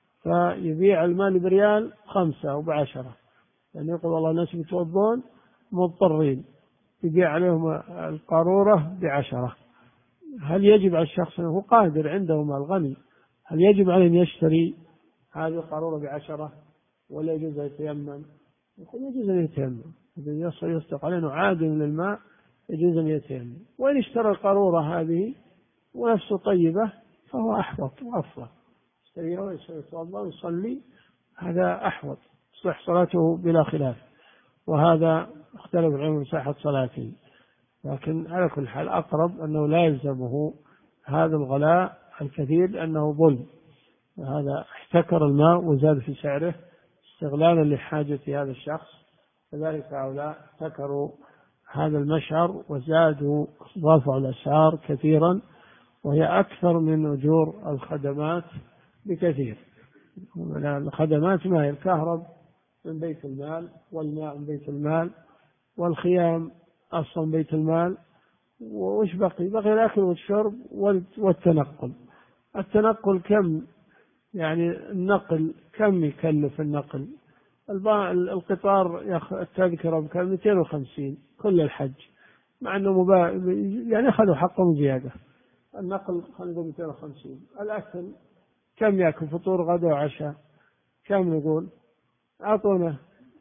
فيبيع الماء بريال 5 أو ب10، يعني يقول والله الناس يتوضون مضطرين، يبيع عليهم القارورة ب10. هل يجب على الشخص أنه قادر عنده مال غني، هل يجب عليه أن يشتري هذه القارورة ب10 ولا يجوز أن يتيمم؟ يقول يجوز أن يتيمم، إذا يصدق عليه أنه عادم للماء يجوز أن يتيمم. وإن اشترى القارورة هذه ونفسه طيبة فهو أحوط وأفضل، يشتريها ويتوضأ ويصلي، هذا أحوط، تصح صلاته بلا خلاف. وهذا اختلف العلم من صحة صلاته، لكن على كل حال أقرب أنه لا يلزمه هذا الغلاء الكثير لأنه ظلم، هذا احتكر الماء وزاد في سعره استغلالا لحاجة هذا الشخص. كذلك هؤلاء احتكروا هذا المشعر وزادوا رفعوا الأسعار كثيرا، وهي أكثر من أجور الخدمات بكثير. الخدمات ما هي الكهرب من بيت المال، والماء من بيت المال، والخيام أصلا بيت المال، وش بقي الأكل والشرب والتنقل. التنقل كم يعني النقل كم يكلف النقل؟ القطار التذكرة بكم 250 كل الحج، مع أنه يعني أخذوا حقهم زيادة. النقل خلوا 250. الأكل كم يأكل فطور غدا وعشاء؟ كم نقول أعطونا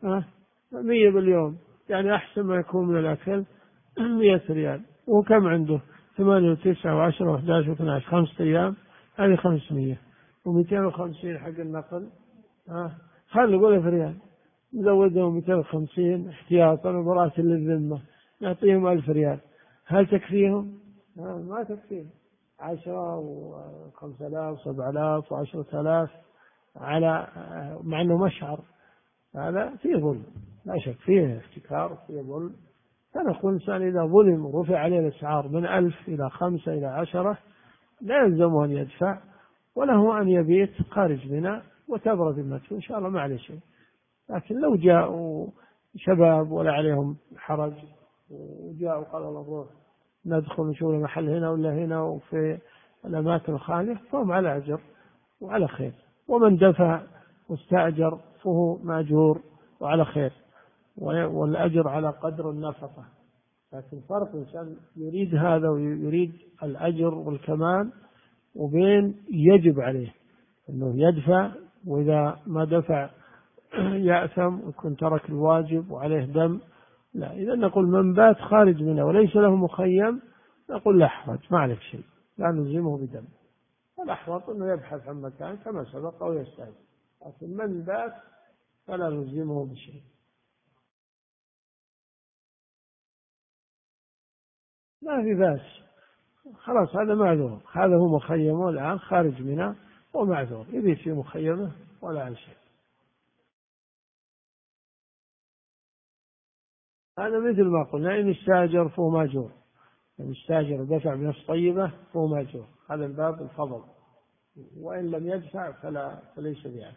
100 باليوم، يعني أحسن ما يكون من الأكل 100 ريال. وكم عنده 8 و9 و10 و11 و12 5 أيام، هذه 500 و250 حق النقل. خلوا نقول 1000 ريال، نزودهم 250 احتياطا وبراءة للذمة، نعطيهم 1000 ريال. هل تكفيهم؟ ما تكفيهم. 10 و5000 و7000 و10000 على مع أنه مشعر، هذا فيه ظلم لا شك، فيه احتكار، فيه ظلم. فنقول الإنسان إذا ظلم ورفع عليه الأسعار من 1000 إلى 5 إلى 10 لا يلزمه أن يدفع، وله أن يبيت خارج منى وتبرد ذمته إن شاء الله ما عليه شيء. لكن لو جاءوا شباب ولا عليهم حرج وجاءوا قالوا نروح ندخل نشوف محل هنا ولا هنا وفي الأماكن الخالية فهم على أجر وعلى خير، ومن دفع واستأجر فهو مأجور وعلى خير، والأجر على قدر النفقة. لكن فرق إنسان يريد هذا ويريد الأجر والكمال، وبين يجب عليه أنه يدفع، وإذا ما دفع يأثم ويكون ترك الواجب وعليه دم. لا، إذا نقول من بات خارج منه وليس له مخيم نقول لا حرج، ما عليك شيء، لا نلزمه بدم. الأحوط أنه يبحث عن مكان كما سبق أو يستعد، لكن من بات فلا نلزمه بشيء. ما في بأس، خلاص هذا معذور، هذا هو مخيمه الآن خارج منه ومعذور، يبيت في مخيمه ولا عن شيء. هذا مثل ما قلنا إن استاجر فهو ماجور، إن استاجر ودفع بنفس طيبة فهو ماجور، هذا الباب الفضل. وإن لم يدفع فليس بعافية.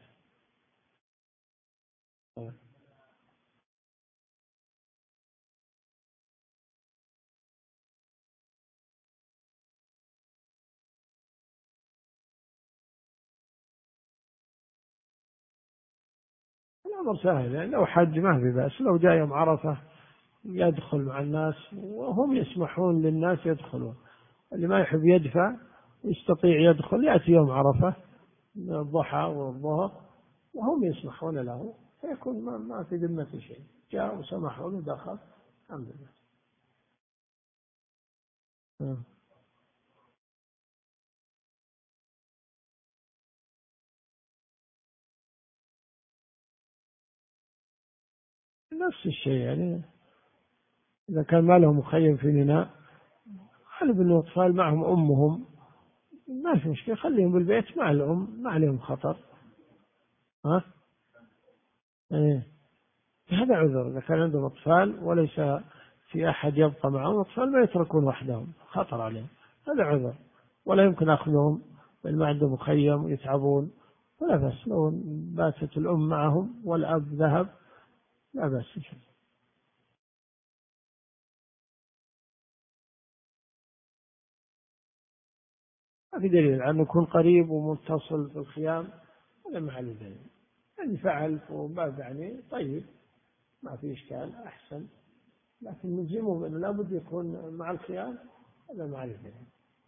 الأمر سهل، يعني لو حج ما في بأس، لو جاء يوم عرفة يدخل مع الناس وهم يسمحون للناس يدخلون. اللي ما يحب يدفع يستطيع يدخل، يأتي يوم عرفة من الضحى والظهر وهم يسمحون له، فيكون ما في ذمة شيء، جاء وسمحوا له دخل. الحمد لله. نفس الشيء يعني، إذا كان ما لهم مخيم في ميناء، غالب أن الأطفال معهم أمهم ما في مشكلة، خليهم بالبيت مع الأم، ما عليهم خطر. ها؟ إيه. هذا عذر، إذا كان عندهم أطفال وليس في أحد يبقى معهم، الأطفال ما يتركون وحدهم، خطر عليهم، هذا عذر. ولا يمكن أخذهم بل ما عندهم مخيم يتعبون، ولا بأس لو باتت الأم معهم والأب ذهب، لا بأس. ما في دليل أن يكون قريب ومتصل في الخيام، هذا ما عليه دليل. إن فعل وبعد يعني طيب، ما في إشكال أحسن، لكن نلزمه بأنه لابد يكون مع الخيام، هذا ما عليه دليل.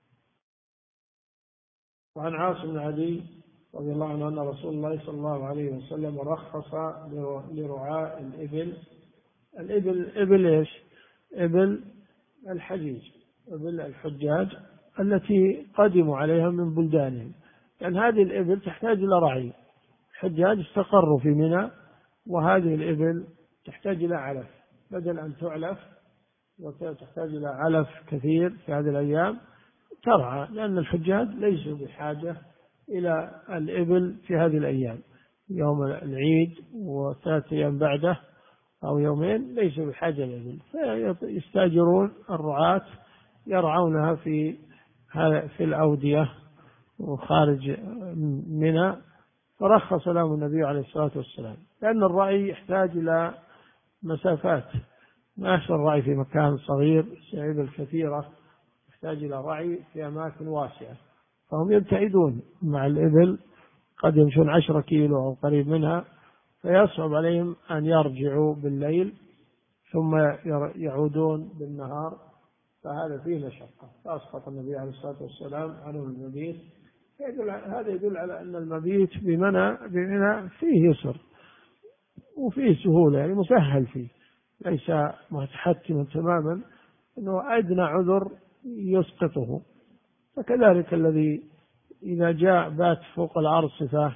وعن عاصم بن عدي رضي الله عنه أن رسول الله صلى الله عليه وسلم رخص لرعاء الإبل. الإبل إبل إيش؟ إبل الحجيج، إبل الحجاج التي قدموا عليها من بلدانهم، لأن هذه الإبل تحتاج إلى رعي. الحجاج استقروا في منى، وهذه الإبل تحتاج إلى علف، بدل أن تعلف وتحتاج إلى علف كثير في هذه الأيام ترعى، لأن الحجاج ليسوا بحاجة إلى الإبل في هذه الأيام، يوم العيد وثلاثة أيام بعده أو يومين ليسوا بحاجة إلى الإبل، فيستأجرون الرعاة يرعونها في الأودية وخارج منى. فرخص لهم النبي عليه الصلاة والسلام، لأن الرعي يحتاج إلى مسافات، ما يحصل الرعي في مكان صغير، الإبل كثيرة يحتاج إلى رعي في أماكن واسعة، فهم يبتعدون مع الإبل، قد يمشون 10 كيلو أو قريب منها، فيصعب عليهم أن يرجعوا بالليل ثم يعودون بالنهار، فهذا فيه مشقة، فأسقط النبي عليه الصلاة والسلام عنهم المبيت. هذا يدل على أن المبيت بمنى فيه يسر وفيه سهولة، يعني مسهل فيه، ليس متحتما تماما، أنه أدنى عذر يسقطه. فكذلك الذي إذا جاء بات فوق الأرصفة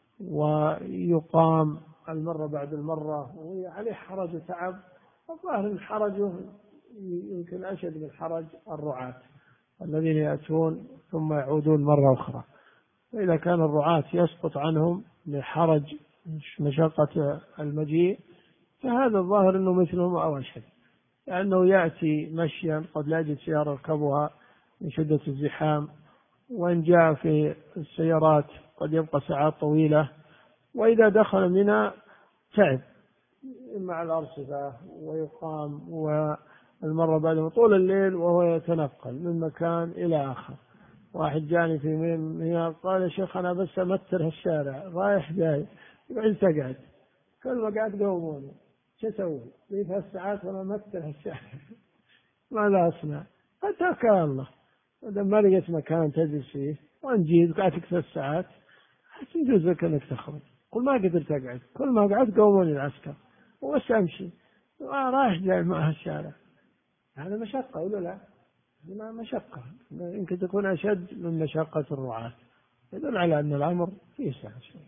ويقام المرة بعد المرة وعليه حرج وتعب، الظاهر أن حرجه يمكن أشد من حرج الرعاة الذين يأتون ثم يعودون مرة أخرى. فإذا كان الرعاة يسقط عنهم لحرج مشقة المجيء، فهذا الظاهر أنه مثلهم أو أشد، لأنه يأتي مشيا قد لا يجد سيارة يركبها من شدة الزحام، وإن جاء في السيارات قد يبقى ساعات طويلة، وإذا دخل منى تعب مع الأرصفة ويقام، والمرة بعد طول الليل وهو يتنقل من مكان إلى آخر. واحد جاني في منى قال: يا شيخ أنا بس أمتر هالشارع رايح جاي، يقعد تقعد كل ما قعد قوموني، شو أسوي؟ لي 3 ساعات وأنا أمتر هالشارع ماذا أصنع؟ فتوكل على الله، إذا ما لقيت مكان تجلس فيه وأنجيز قعدت 3 ساعات يجوز لك أنك تخرج. كل ما قدرت أقعد، كل ما قعدت قوموني العسكر وبس أمشي رايح جاي مع الشارع. هذا مشقة ولا لا؟ ما مشقة، يمكن تكون أشد من مشقة الرعاة، يدل على أن الأمر فيه سهل شوي.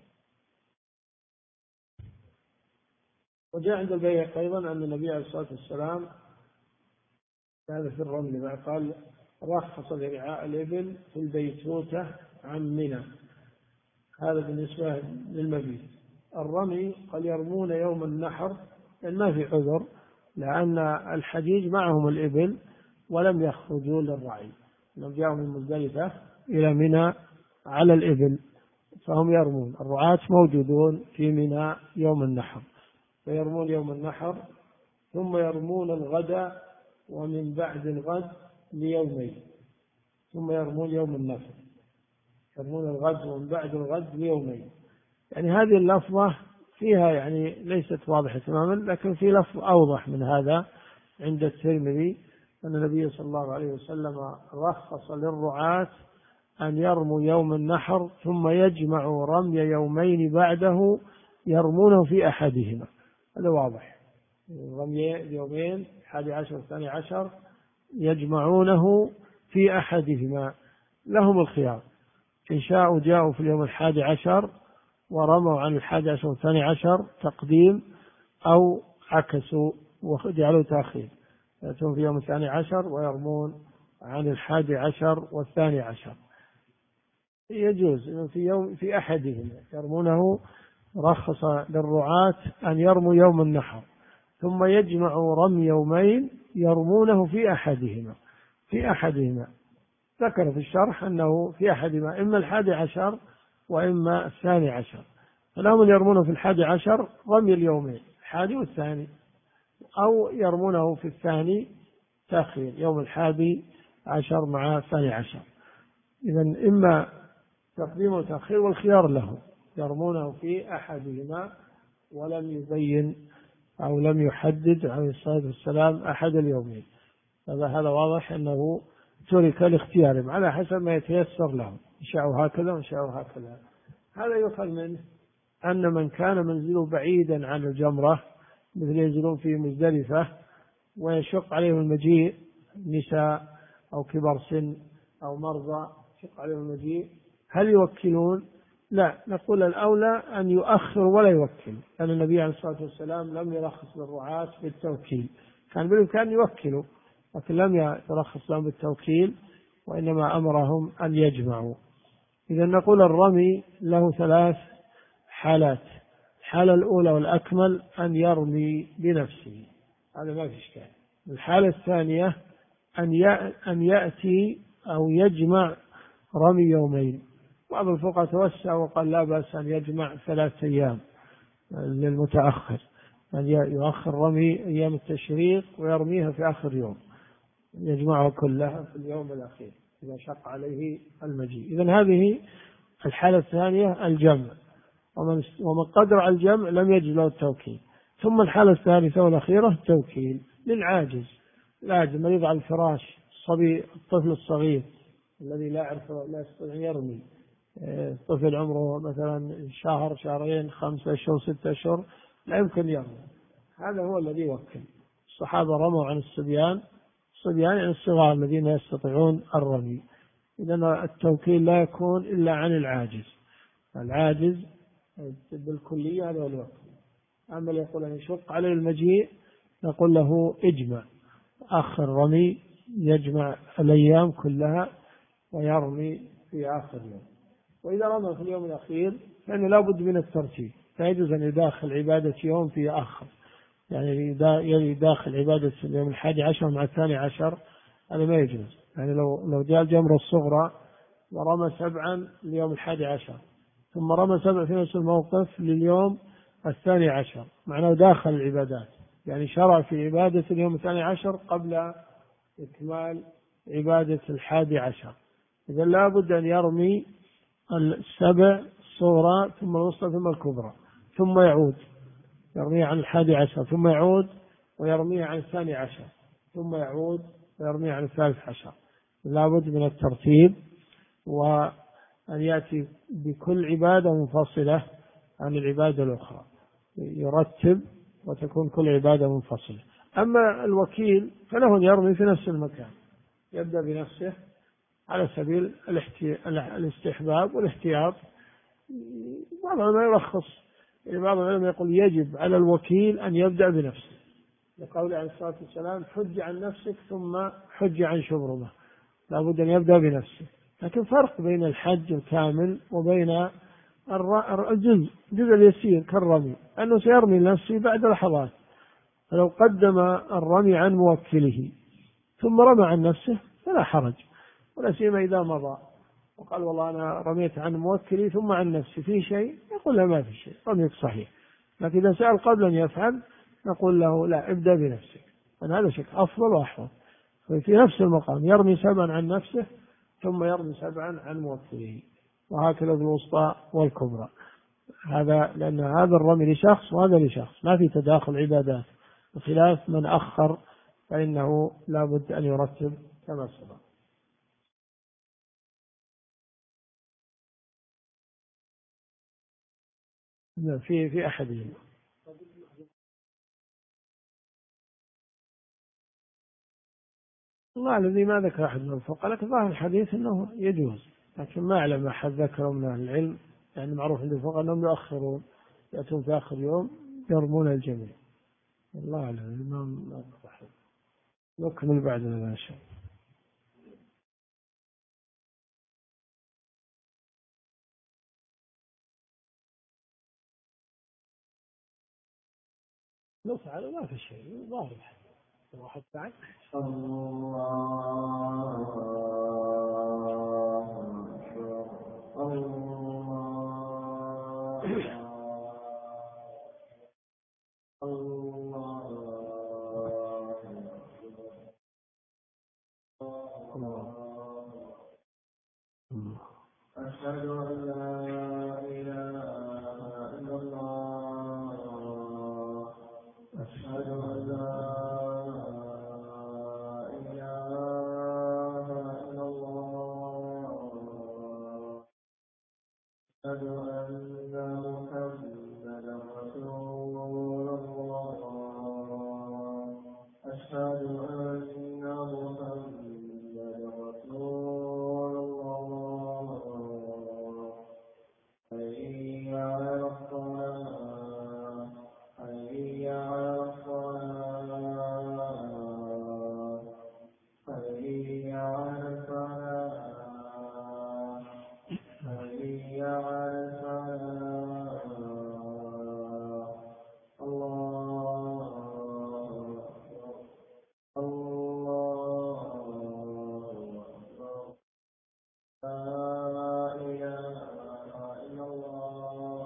وجاء عند البيهقي أيضا أن النبي عليه الصلاة والسلام هذا في الرمل قال: رخص لرعاء الإبل في البيتوتة عن منى. هذا بالنسبة للمبيت. الرمي قد يرمون يوم النحر، لأن ما في عذر، لأن الحجيج معهم الإبل ولم يخرجوا للرعي، لو جاءوا من مزدلفة إلى منى على الإبل فهم يرمون. الرعاة موجودون في منى يوم النحر، فيرمون يوم النحر ثم يرمون الغد ومن بعد الغد ليومين، ثم يرمون يوم النحر، يرمون الغد ومن بعد الغد ليومين. يعني هذه اللفظة فيها يعني ليست واضحة تماما، لكن في لفظ أوضح من هذا عند الترمذي أن النبي صلى الله عليه وسلم رخص للرعاة أن يرموا يوم النحر ثم يجمعوا رمي يومين بعده يرمونه في أحدهما. هذا واضح، رمي اليومين 11 و12 يجمعونه في أحدهما، لهم الخيار، إن شاءوا جاءوا في اليوم 11 ورموا عن 11 و12 تقديم، أو عكسوا وجعلوا تأخير، يأتون في يوم 12 ويرمون عن 11 و12. يجوز في أحدهما يرمونه. رخص للرعاة أن يرموا يوم النحر ثم يجمعوا رمي يومين يرمونه في أحدهما. ذكر في الشرح أنه في أحدهما إما 11 وإما 12، فلهم أن يرمونه في 11 رمي اليومين 11 والثاني، أو يرمونه في الثاني تأخير يوم 11 مع 12. إذن إما تقديم وتأخير، والخيار له، يرمونه في أحدهما، ولم يبين أو لم يحدد عليه الصلاة والسلام أحد اليومين. هذا واضح أنه ترك لاختيارهم على حسب ما يتيسر لهم، إن شاءوا هكذا وإن شاءوا هكذا. هذا يؤخذ منه أن من كان منزله بعيدا عن الجمرة، مثل ينزلون في مزدلفة ويشق عليهم المجيء، نساء أو كبار سن أو مرضى يشق عليهم المجيء، هل يوكلون؟ لا، نقول الأولى أن يؤخر ولا يوكل، لأن النبي عليه الصلاة والسلام لم يرخص للرعاة بالتوكيل، كان بالإمكان يوكلوا لكن لم يرخص لهم بالتوكيل، وإنما أمرهم أن يجمعوا. إذا نقول الرمي له 3 حالات. الحالة الأولى والأكمل أن يرمي بنفسه، هذا ما في إشكال. الحالة الثانية أن يأتي أو يجمع رمي يومين. بعض الفقهاء توسع وقال لا بأس أن يجمع 3 أيام للمتأخر، أن يؤخر رمي أيام التشريق ويرميها في آخر يوم، يجمعها كلها في اليوم الأخير إذا شق عليه المجيء. إذن هذه الحالة الثانية الجمع، ومن قدر على الجمع لم يجد له التوكيل. ثم الحالة الثالثة والأخيرة التوكيل للعاجز، العاجز مريض على الفراش، الصبي، الطفل الصغير الذي لا يستطيع يرمي، طفل عمره مثلا شهر، شهرين، 5 أشهر، 6 أشهر، لا يمكن يرمي، هذا هو الذي وكل. الصحابة رموا عن الصبيان يعني الصغار الذين يستطيعون الرمي. إذن التوكيل لا يكون إلا عن العاجز بالكلية، هذا هو الوقت. أما اللي يقول أن يشق عليه المجيء نقول له اجمع، آخر رمي، يجمع الأيام كلها ويرمي في آخر يوم. وإذا رمى في اليوم الأخير فإنه لا بد من الترتيب، لا يجوز أن يداخل عبادة يوم في آخر، يعني يداخل عبادة اليوم 11 مع 12، هذا ما يجوز. يعني لو جاء الجمرة الصغرى ورمى 7 ليوم 11 ثم رمى 7 في نفس الموقف لليوم 12، معناه داخل العبادات، يعني شرع في عبادة اليوم 12 قبل إكمال عبادة 11. إذا لا بد أن يرمي 7 الصغرى ثم الوسطى ثم الكبرى، ثم يعود يرميه عن 11 ثم يعود ويرميه عن 12 ثم يعود ويرميه عن 13. لا بد من الترتيب، وأن يأتي بكل عبادة منفصلة عن العبادة الأخرى، يرتب وتكون كل عبادة منفصلة. أما الوكيل فله أن يرمي في نفس المكان، يبدأ بنفسه على سبيل الاستحباب والاحتياط. بعض العلماء يرخص، بعض العلماء يقول يجب على الوكيل أن يبدأ بنفسه، لقوله عليه الصلاة والسلام حج عن نفسك ثم حج عن شبرمة، لا بد أن يبدأ بنفسه. لكن فرق بين الحج الكامل وبين الجزء اليسير كالرمي، أنه سيرمي نفسه بعد لحظات، فلو قدم الرمي عن موكله ثم رمى عن نفسه فلا حرج، ولا سيما إذا مضى. وقال والله أنا رميت عن موكلي ثم عن نفسي في شيء، يقول له ما في شيء، رميك صحيح. لكن إذا سأل قبل أن يفعل نقول له لا، ابدأ بنفسك، أن هذا شيء أفضل وأحوط. في نفس المقام يرمي 7 عن نفسه ثم يرمي 7 عن موكله، وهكذا الوسطى والكبرى. هذا لأن هذا الرمي لشخص وهذا لشخص، ما في تداخل عبادات، بخلاف من أخر فإنه لا بد أن يرتب كما سبق. في أحدهم. الله الذي ما ذكر أحد من الفقهاء، لكن ظاهر الحديث أنه يجوز، لكن ما أعلم أحد ذكره من أهل العلم. يعني معروف عند الفقهاء أنهم يؤخرون، يأتون في آخر يوم يرمون الجميع. الله أعلم. الإمام ما ذكر أحد. نكمل بعدنا ما شاء الله. لو فعلوا ما في شيء، ظاهر الحديث واحد فعل. أشهد أن لا إله إلا الله. أشهد أن لا إله إلا الله. أشهد أن محمدا رسول الله. أشهد أن محمدا رسول الله. حي على الصلاة. حي على الصلاة. حي على الفلاح. حي على الفلاح. الله أكبر. الله أكبر. لا إله إلا الله.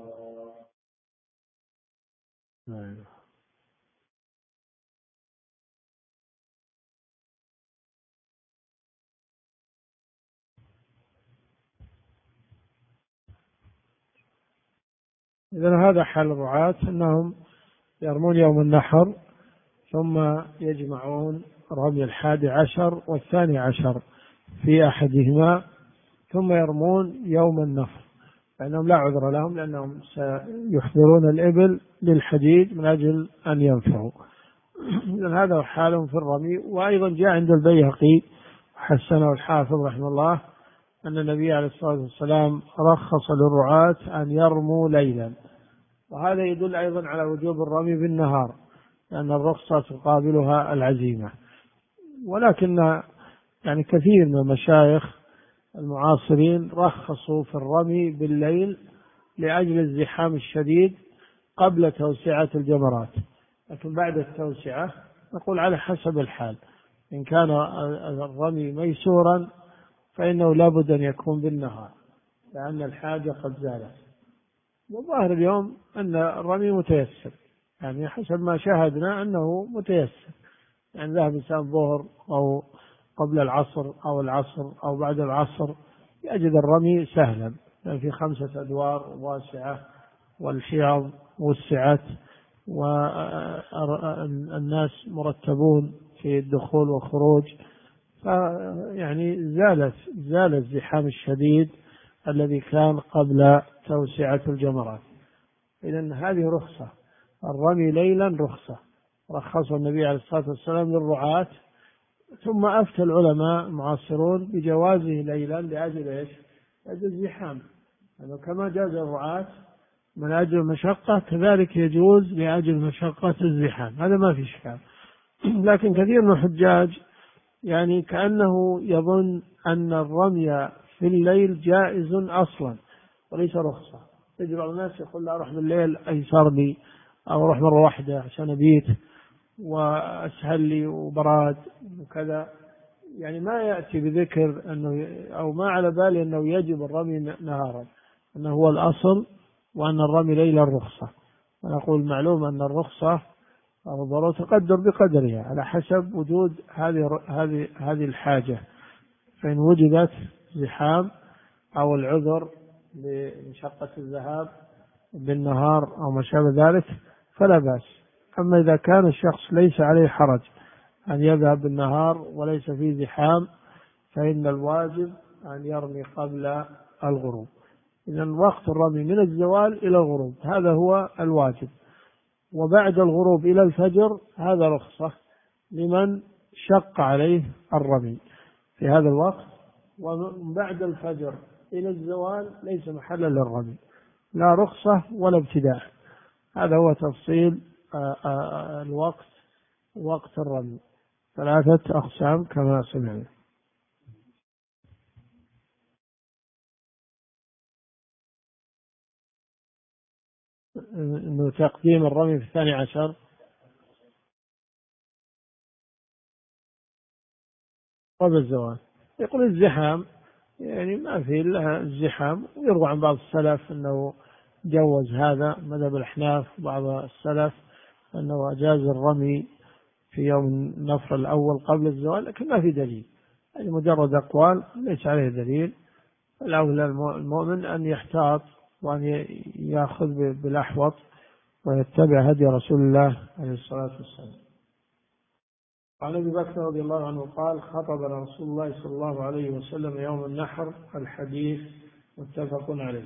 إذن هذا حال الرعاة، أنهم يرمون يوم النحر ثم يجمعون رمي 11 و12 في أحدهما، ثم يرمون يوم النفر، لأنهم لا عذر لهم، لأنهم سيحضرون الإبل للحديد من أجل أن ينفروا. إذن هذا حالهم في الرمي. وأيضا جاء عند البيهقي حسنه الحافظ رحمه الله أن النبي عليه الصلاة والسلام رخص للرعاة أن يرموا ليلا، وهذا يدل أيضا على وجوب الرمي بالنهار، لأن الرخصة تقابلها العزيمة. ولكن يعني كثير من المشايخ المعاصرين رخصوا في الرمي بالليل لأجل الزحام الشديد قبل توسعة الجمرات، لكن بعد التوسعة نقول على حسب الحال. إن كان الرمي ميسورا فإنه لا بد أن يكون بالنهار، لأن الحاجة قد زالت. وظاهر اليوم أن الرمي متيسر، يعني حسب ما شاهدنا أنه متيسر، يعني ذهب إنسان الظهر أو قبل العصر أو العصر أو بعد العصر يجد الرمي سهلا، يعني في 5 أدوار واسعة والحياض وسعت، والناس مرتبون في الدخول والخروج، يعني زال الزحام الشديد الذي كان قبل توسعة الجمرات. إذن هذه رخصة، الرمي ليلا رخصة رخص النبي عليه الصلاة والسلام للرعاة، ثم أفتى العلماء المعاصرون بجوازه ليلا لأجل إيش؟ لأجل الزحام، يعني كما جاز الرعاة من أجل المشقة كذلك يجوز لأجل مشقة الزحام، هذا ما في إشكال. لكن كثير من الحجاج يعني كأنه يظن أن الرمي في الليل جائز أصلا وليس رخصة. تجد بعض الناس يقول لا أروح بالليل أيسر لي، أو أروح مرة واحدة عشان أبيت وأسهل لي وبراد وكذا، يعني ما يأتي بذكر أنه أو ما على بالي أنه يجب الرمي نهارا، أنه هو الأصل، وأن الرمي ليلة الرخصة. ونقول معلوم أن الرخصة أو الضرورة تقدر بقدرها على حسب وجود هذه الحاجة. فإن وجدت زحام أو العذر لمشقة الذهاب بالنهار أو ما شابه ذلك فلا بأس. أما إذا كان الشخص ليس عليه حرج أن يذهب بالنهار وليس فيه زحام فإن الواجب أن يرمي قبل الغروب. إذن وقت الرمي من الزوال إلى الغروب هذا هو الواجب، وبعد الغروب إلى الفجر هذا رخصة لمن شق عليه الرمي في هذا الوقت. ومن بعد الفجر إلى الزوال ليس محلا للرمي، لا رخصة ولا ابتداء. هذا هو تفصيل الوقت، وقت الرمي 3 أقسام كما سمعنا. إنه تقديم الرمي في 12 قبل الزوال. يقول الزحام، يعني ما في إلا الزحام. ويروى عن بعض السلف أنه جوز هذا، مذهب الأحناف بعض السلف أنه أجاز الرمي في يوم النفر الأول قبل الزوال، لكن ما في دليل، يعني مجرد أقوال ليس عليه دليل. الأولى المؤمن أن يحتاط وأن يأخذ بالأحوط ويتبع هدي رسول الله عليه الصلاة والسلام. عن أبي بكر رضي الله عنه قال: خطبنا رسول الله صلى الله عليه وسلم يوم النحر. الحديث متفق عليه.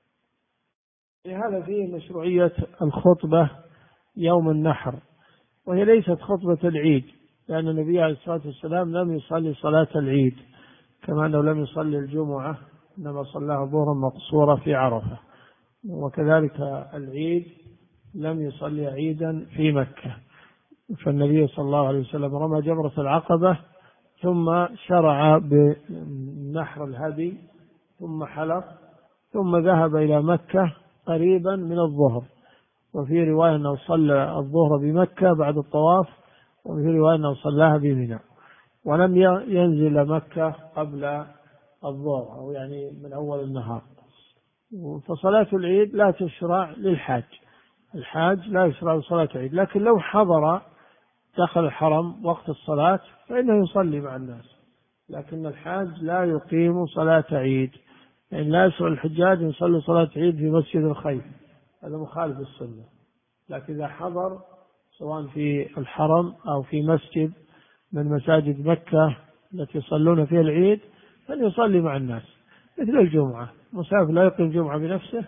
هذا فيه مشروعية الخطبة يوم النحر، وهي ليست خطبة العيد، لأن النبي عليه الصلاة والسلام لم يصلي صلاة العيد، كما أنه لم يصلي الجمعة، إنما صلاها ظهرا مقصورة في عرفة. وكذلك العيد لم يصلي عيدا في مكة. فالنبي صلى الله عليه وسلم رمى جمرة العقبة ثم شرع بنحر الهدي ثم حلق ثم ذهب إلى مكة قريبا من الظهر. وفي رواية أنه صلى الظهر بمكة بعد الطواف، وفي رواية أنه صلاها بمنى، ولم ينزل مكة قبل الظهر أو يعني من أول النهار. فصلاة العيد لا تشرع للحاج، الحاج لا يشرع صلاة العيد، لكن لو حضر دخل الحرم وقت الصلاة فإنه يصلي مع الناس. لكن الحاج لا يقيم صلاة عيد، يعني لا يشرع الحجاج يصلي صلاة عيد في مسجد الخيف، هذا مخالف السنة. لكن إذا حضر سواء في الحرم أو في مسجد من مساجد مكة التي يصلون فيها العيد فليصلي مع الناس، مثل الجمعة. مسافر لا يقيم جمعة بنفسه،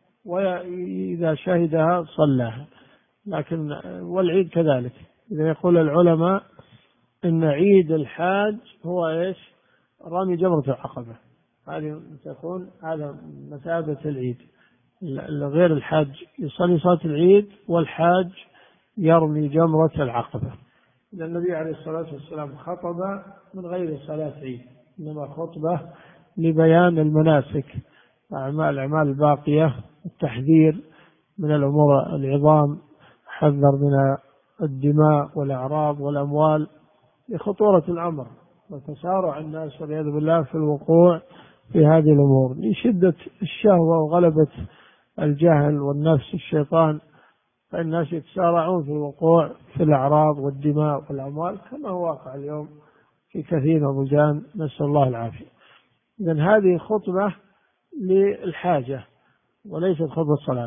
وإذا شهدها صلاها. لكن والعيد كذلك. إذا يقول العلماء إن عيد الحاج هو إيش؟ رمي جمرة العقبة، هذه تكون على مثابة العيد. غير الحاج يصلي صلاة العيد، والحاج يرمي جمرة العقبة. إن النبي عليه الصلاة والسلام خطب من غير صلاة عيد، إنما خطبة لبيان المناسك، الأعمال الباقية، التحذير من الأمور العظام، حذر من الدماء والأعراض والأموال لخطورة الأمر وتسارع الناس والعياذ بالله في الوقوع في هذه الأمور لشدة الشهوة وغلبة الجهل والنفس الشيطان. فالناس يتسارعون في الوقوع في الأعراض والدماء والأموال كما هو واقع اليوم في كثير من البلدان، نسأل الله العافية. إذن هذه خطبة للحاجة وليست خطبة صلاة.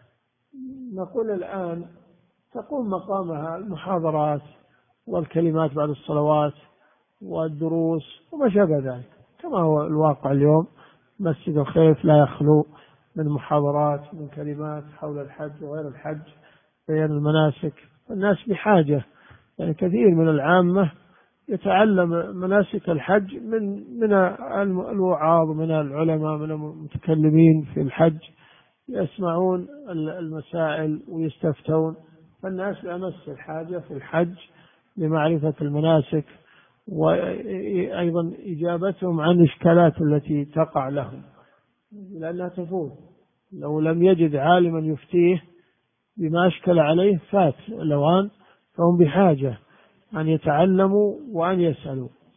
نقول الآن تقوم مقامها المحاضرات والكلمات بعد الصلوات والدروس وما شابه ذلك، كما هو الواقع اليوم. مسجد الخيف لا يخلو من محاضرات، من كلمات حول الحج وغير الحج، بيان المناسك. الناس بحاجة، يعني كثير من العامة يتعلم مناسك الحج من الوعاظ، من العلماء، من المتكلمين في الحج، يسمعون المسائل ويستفتون. فالناس بأمس الحاجة في الحج لمعرفة المناسك، وأيضا إجابتهم عن الإشكالات التي تقع لهم، لأنها تفوت. لو لم يجد عالما يفتيه بما أشكل عليه فات الأوان. فهم بحاجة أن يتعلموا وأن يسألوا.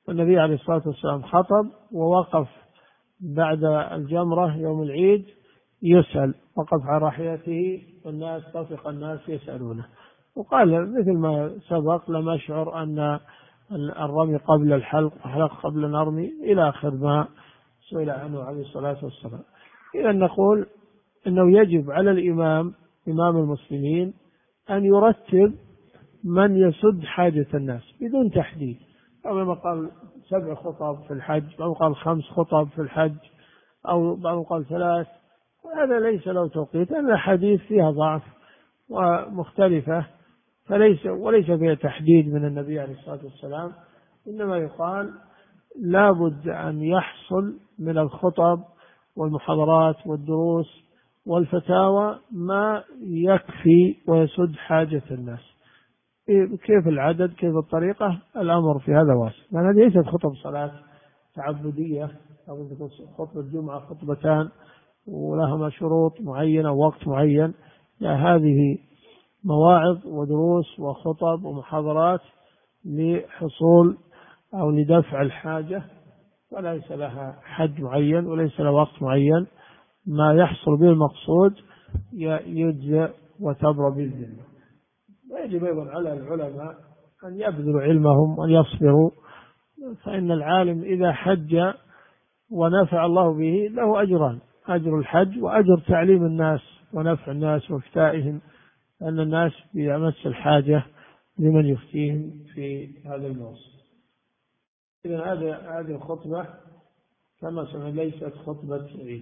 والنبي عليه الصلاة والسلام خطب ووقف بعد الجمرة يوم العيد يسأل، وقف على راحلته والناس طفق الناس يسألونه، وقال مثل ما سبق: لم أشعر أن الرمي قبل الحلق وحلق قبل النرمي، إلى آخر ما سئل عنه عليه الصلاة والسلام. إذا نقول أنه يجب على الإمام، إمام المسلمين، أن يرتب من يسد حاجة الناس بدون تحديد، أو ما قال 7 خطب في الحج، أو قال 5 خطب في الحج، أو بعضهم قال 3. هذا ليس له توقيت، لأن الحديث فيها ضعف ومختلفة، وليس فيها تحديد من النبي عليه الصلاة والسلام. إنما يقال لابد أن يحصل من الخطب والمحاضرات والدروس والفتاوى ما يكفي ويسد حاجة الناس. كيف العدد، كيف الطريقة، الأمر في هذا واسع، لأن هذه ليست خطب صلاة تعبدية، أو تكون خطبة جمعة خطبتان ولهما شروط معينة ووقت معين. لا، هذه مواعظ ودروس وخطب ومحاضرات لحصول أو لدفع الحاجة، وليس لها حد معين وليس لها وقت معين. ما يحصل به المقصود يجزئ وتبرأ بالذمة. ويجب أيضا على العلماء أن يبذلوا علمهم وأن يصبروا، فإن العالم إذا حج ونفع الله به له أجران: أجر الحج وأجر تعليم الناس ونفع الناس وافتائهم، أن الناس بأمس الحاجة لمن يفتيهم في هذا الموسم. إذن هذه الخطبة كما سمع ليست خطبة عيد.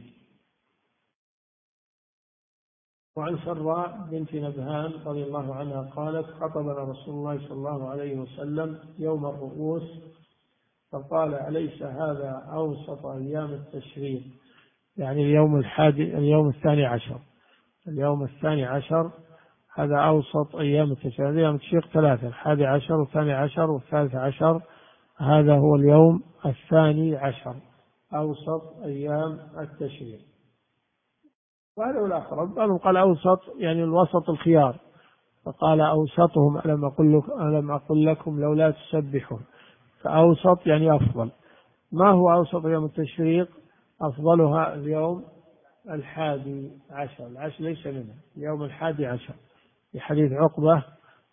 وعن سراء بنت نبهان رضي الله عنها قالت: خطبنا رسول الله صلى الله عليه وسلم يوم الرؤوس فقال: أليس هذا أوسط أيام التشريق؟ يعني اليوم الثاني عشر. اليوم الثاني عشر هذا أوسط أيام التشريق. أيام التشريق 3: 11 والثاني عشر والثالث عشر، هذا هو اليوم الثاني عشر أوسط أيام التشريق. وهذا هو الأقرب. قال أوسط يعني الوسط الخيار، فقال: أوسطهم ألم أقل لكم لولا تسبحون. فأوسط يعني أفضل. ما هو أوسط أيام التشريق؟ أفضلها اليوم 11، العشر ليس منه، اليوم 11. في حديث عقبة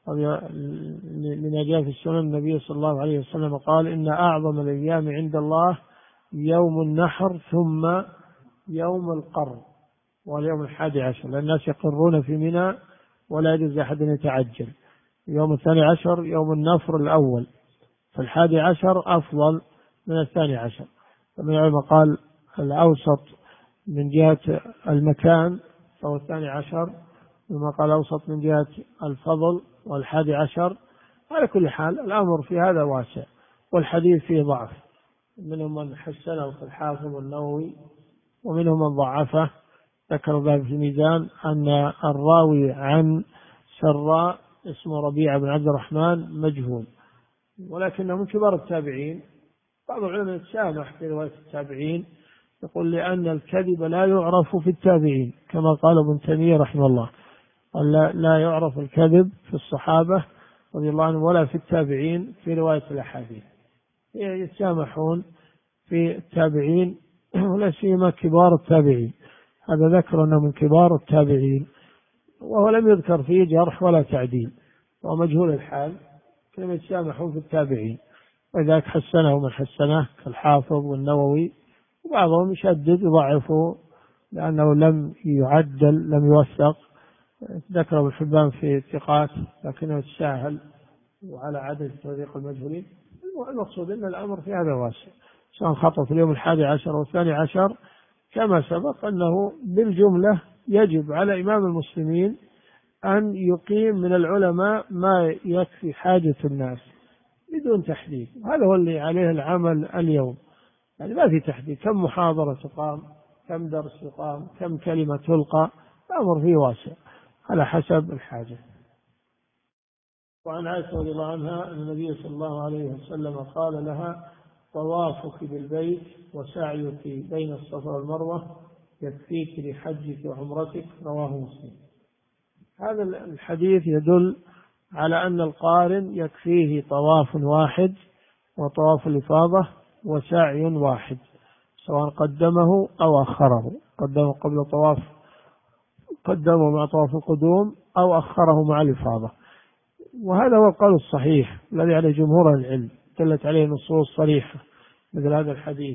من جاء في السنن النبي صلى الله عليه وسلم قال: إن أعظم الأيام عند الله يوم النحر ثم يوم القر، واليوم 11، لأن الناس يقرون في منى ولا يجوز أحد يتعجل. يوم 12 يوم النفر الأول، ف11 أفضل من 12. فمن العلماء قال الأوسط من جهة المكان فهو 12، ثم قال أوسط من جهة الفضل وال11. على كل حال الأمر في هذا واسع، والحديث فيه ضعف، منهم من حسنه كالحافظ النووي ومنهم من ضعفه. ذكر ذلك في الميزان أن الراوي عن سراء اسمه ربيعة بن عبد الرحمن مجهول، ولكنه من كبار التابعين. بعض العلماء يتسامح في رواية التابعين، يقول لأن الكذب لا يعرف في التابعين، كما قال ابن تيمية رحمه الله، قال لا يعرف الكذب في الصحابة رضي الله عنهم ولا في التابعين في رواية الأحاديث. يتسامحون في التابعين ولا سيما كبار التابعين. هذا ذكر أنه من كبار التابعين، وهو لم يذكر فيه جرح ولا تعديل، ومجهول الحال، كما يتسامحون في التابعين. وإذا حسنه من حسنه كالحافظ والنووي، وبعضهم يشدد يضعفه لأنه لم يعدل لم يوثق. ذكر ابن حبان في الثقات لكنه يتساهل وعلى عدد توثيق المجهولين. المقصود أن الأمر في هذا واسع، سواء خطأ في اليوم 11 والثاني عشر. كما سبق أنه بالجملة يجب على إمام المسلمين أن يقيم من العلماء ما يكفي حاجة الناس بدون تحديد. هذا هو اللي عليه العمل اليوم، يعني ما في تحديد كم محاضرة تقام، كم درس يقام، كم كلمة تلقى. الأمر فيه واسع على حسب الحاجة. وعن عائشة رضي الله عنها أن النبي صلى الله عليه وسلم قال لها: طوافك بالبيت وسعيك بين الصفا والمروة يكفيك لحجك وعمرتك. رواه مسلم. هذا الحديث يدل على أن القارن يكفيه طواف واحد وطواف الإفاضة وسعي واحد، سواء قدمه أو أخره، قدمه قبل طواف، قدمه مع طواف القدوم، أو أخره مع الإفاضة. وهذا هو القول الصحيح الذي عليه جمهور العلم، دلت عليه نصوص صريحة مثل هذا الحديث.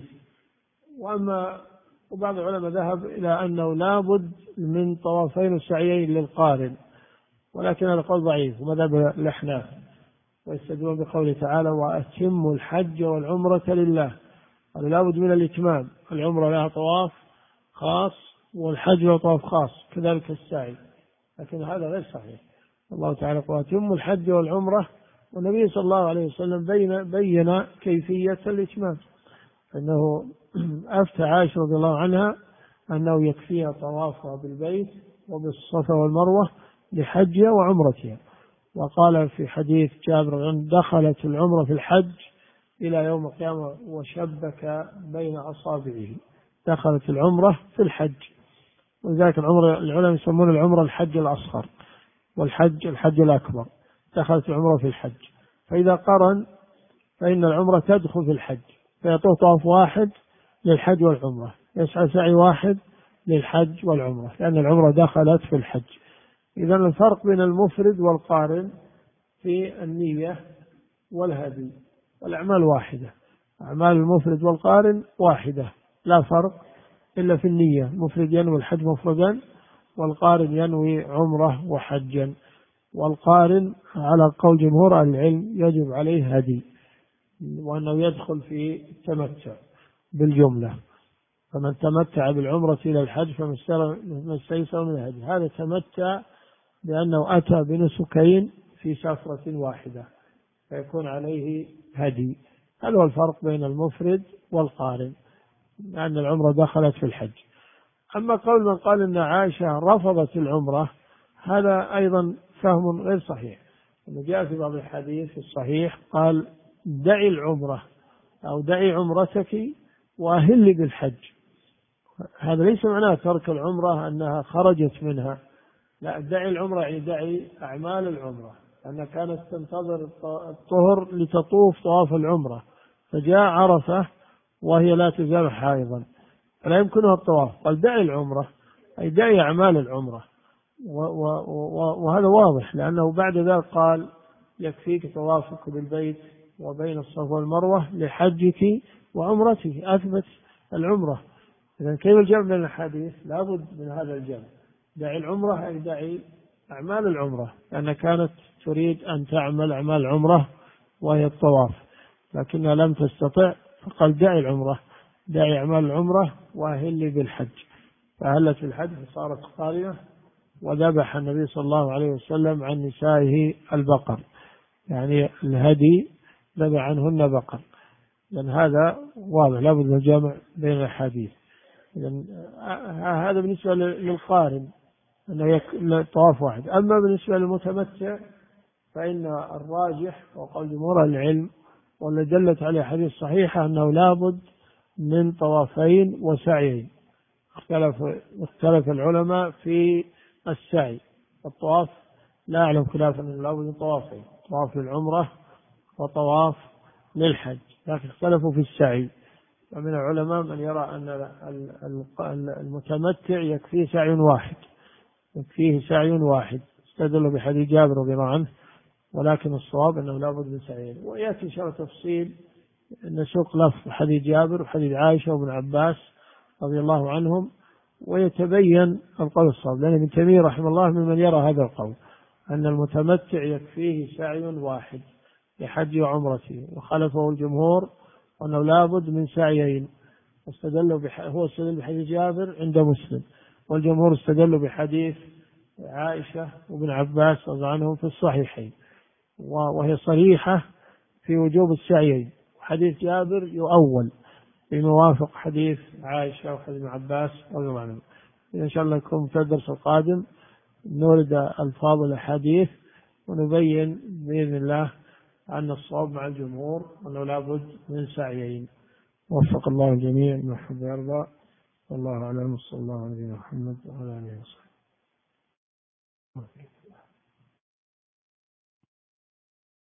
وبعض العلماء ذهب إلى أنه لا بد من طوافين وسعيين للقارن، ولكن هذا قول ضعيف ومذهب الأحناف، ويستدلون بقوله تعالى: وأتموا الحج والعمرة لله. قالوا لا بد من الإتمام، العمرة لها طواف خاص والحج له طواف خاص، كذلك السعي، لكن هذا غير صحيح. الله تعالى قال: وأتموا الحج والعمرة، والنبي صلى الله عليه وسلم بين كيفية الإتمام، أنه أفتى عائشة رضي الله عنها أنه يكفيها طوافها بالبيت وبالصفا والمروة لحجها وعمرتها. وقال في حديث جابر: دخلت العمرة في الحج إلى يوم القيامة وشبك بين أصابعه. دخلت العمرة في الحج، ولذلك العلماء يسمون العمرة الحج الأصغر، والحج الحج الأكبر. دخلت العمرة في الحج، فإذا قرن فإن العمرة تدخل في الحج، فيطوف طواف واحد للحج والعمرة، يسعى سعي واحد للحج والعمرة، لأن العمرة دخلت في الحج. إذن الفرق بين المفرد والقارن في النية والهدي، والأعمال واحدة. أعمال المفرد والقارن واحدة، لا فرق إلا في النية. المفرد ينوي الحج مفردا، والقارن ينوي عمرة وحجا. والقارن على قول جمهور العلم يجب عليه هدي، وأنه يدخل في التمتع بالجملة. فمن تمتع بالعمرة إلى الحج فما استيسر من الهدي. هذا تمتع بأنه أتى بنسكين في سفرة واحدة، فيكون عليه هدي. هذا هو الفرق بين المفرد والقارن، لأن العمرة دخلت في الحج. أما قول من قال إن عائشة رفضت العمرة، هذا أيضا فهم غير صحيح. جاء في بعض الحديث الصحيح قال: دعي العمرة أو دعي عمرتك وأهلي بالحج. هذا ليس معناه ترك العمرة أنها خرجت منها، لا، دعي العمرة يعني دعي أعمال العمرة، لأنها كانت تنتظر الطهر لتطوف طواف العمرة، فجاء عرفة وهي لا تزال حائضا فلا يمكنها الطواف، قال دعي العمرة أي دعي أعمال العمرة. وهذا واضح، لأنه بعد ذلك قال: يكفيك طوافك بالبيت وبين الصفا والمروة لحجك وعمرتك، أثبت العمرة. إذن كيف الجمع بين الحديث؟ لابد من هذا الجمع، دعي العمرة أي دعي أعمال العمرة، لأنها كانت تريد أن تعمل أعمال العمرة وهي الطواف، لكنها لم تستطع، فقال دعي العمرة، دعي أعمال العمرة وأهلي بالحج. فأهلت بالحج فصارت قارنة، وذبح النبي صلى الله عليه وسلم عن نسائه البقر، يعني الهدي ذبح عنهن بقر. لأن هذا واضح، لابد من الجمع بين الحديث. هذا بالنسبة للقارن أنه طواف واحد. أما بالنسبة للمتمتع فإن الراجح وقول جمهور العلم والذي دلت عليه حديث صحيحة أنه لابد من طوافين وسعيين. اختلف العلماء في السعي. الطواف لا أعلم خلافا أنه لابد من طوافين، طواف للعمرة وطواف للحج، لكن اختلفوا في السعي. ومن العلماء من يرى أن المتمتع يكفيه سعي واحد، يكفيه سعي واحد، استدل بحديث جابر رضي الله عنه، ولكن الصواب أنه لا بد من سعيين. ويأتي إن شاء الله تفصيل نسوق لفظ حديث جابر وحديث عائشة وابن عباس رضي الله عنهم، ويتبين القول الصواب، لأن ابن تيمية رحمه الله ممن يرى هذا القول، أن المتمتع يكفيه سعي واحد لحج وعمرته، وخلفه الجمهور وأنه لا بد من سعيين. هو استدل بحديث جابر عند مسلم، والجمهور استدلوا بحديث عائشة وابن عباس رضي الله عنهم في الصحيحين، وهي صريحة في وجوب السعيين. حديث جابر يؤول بموافق حديث عائشة وحديث ابن عباس رضي الله عنهم. إن شاء الله يكون في الدرس القادم نورد ألفاظ الحديث ونبين بإذن الله أن الصواب مع الجمهور وأنه لا بد من سعيين. وفق الله الجميع ما يحب ويرضى. والله أعلم، صلى الله عليه محمد وعلى آله وصحبه.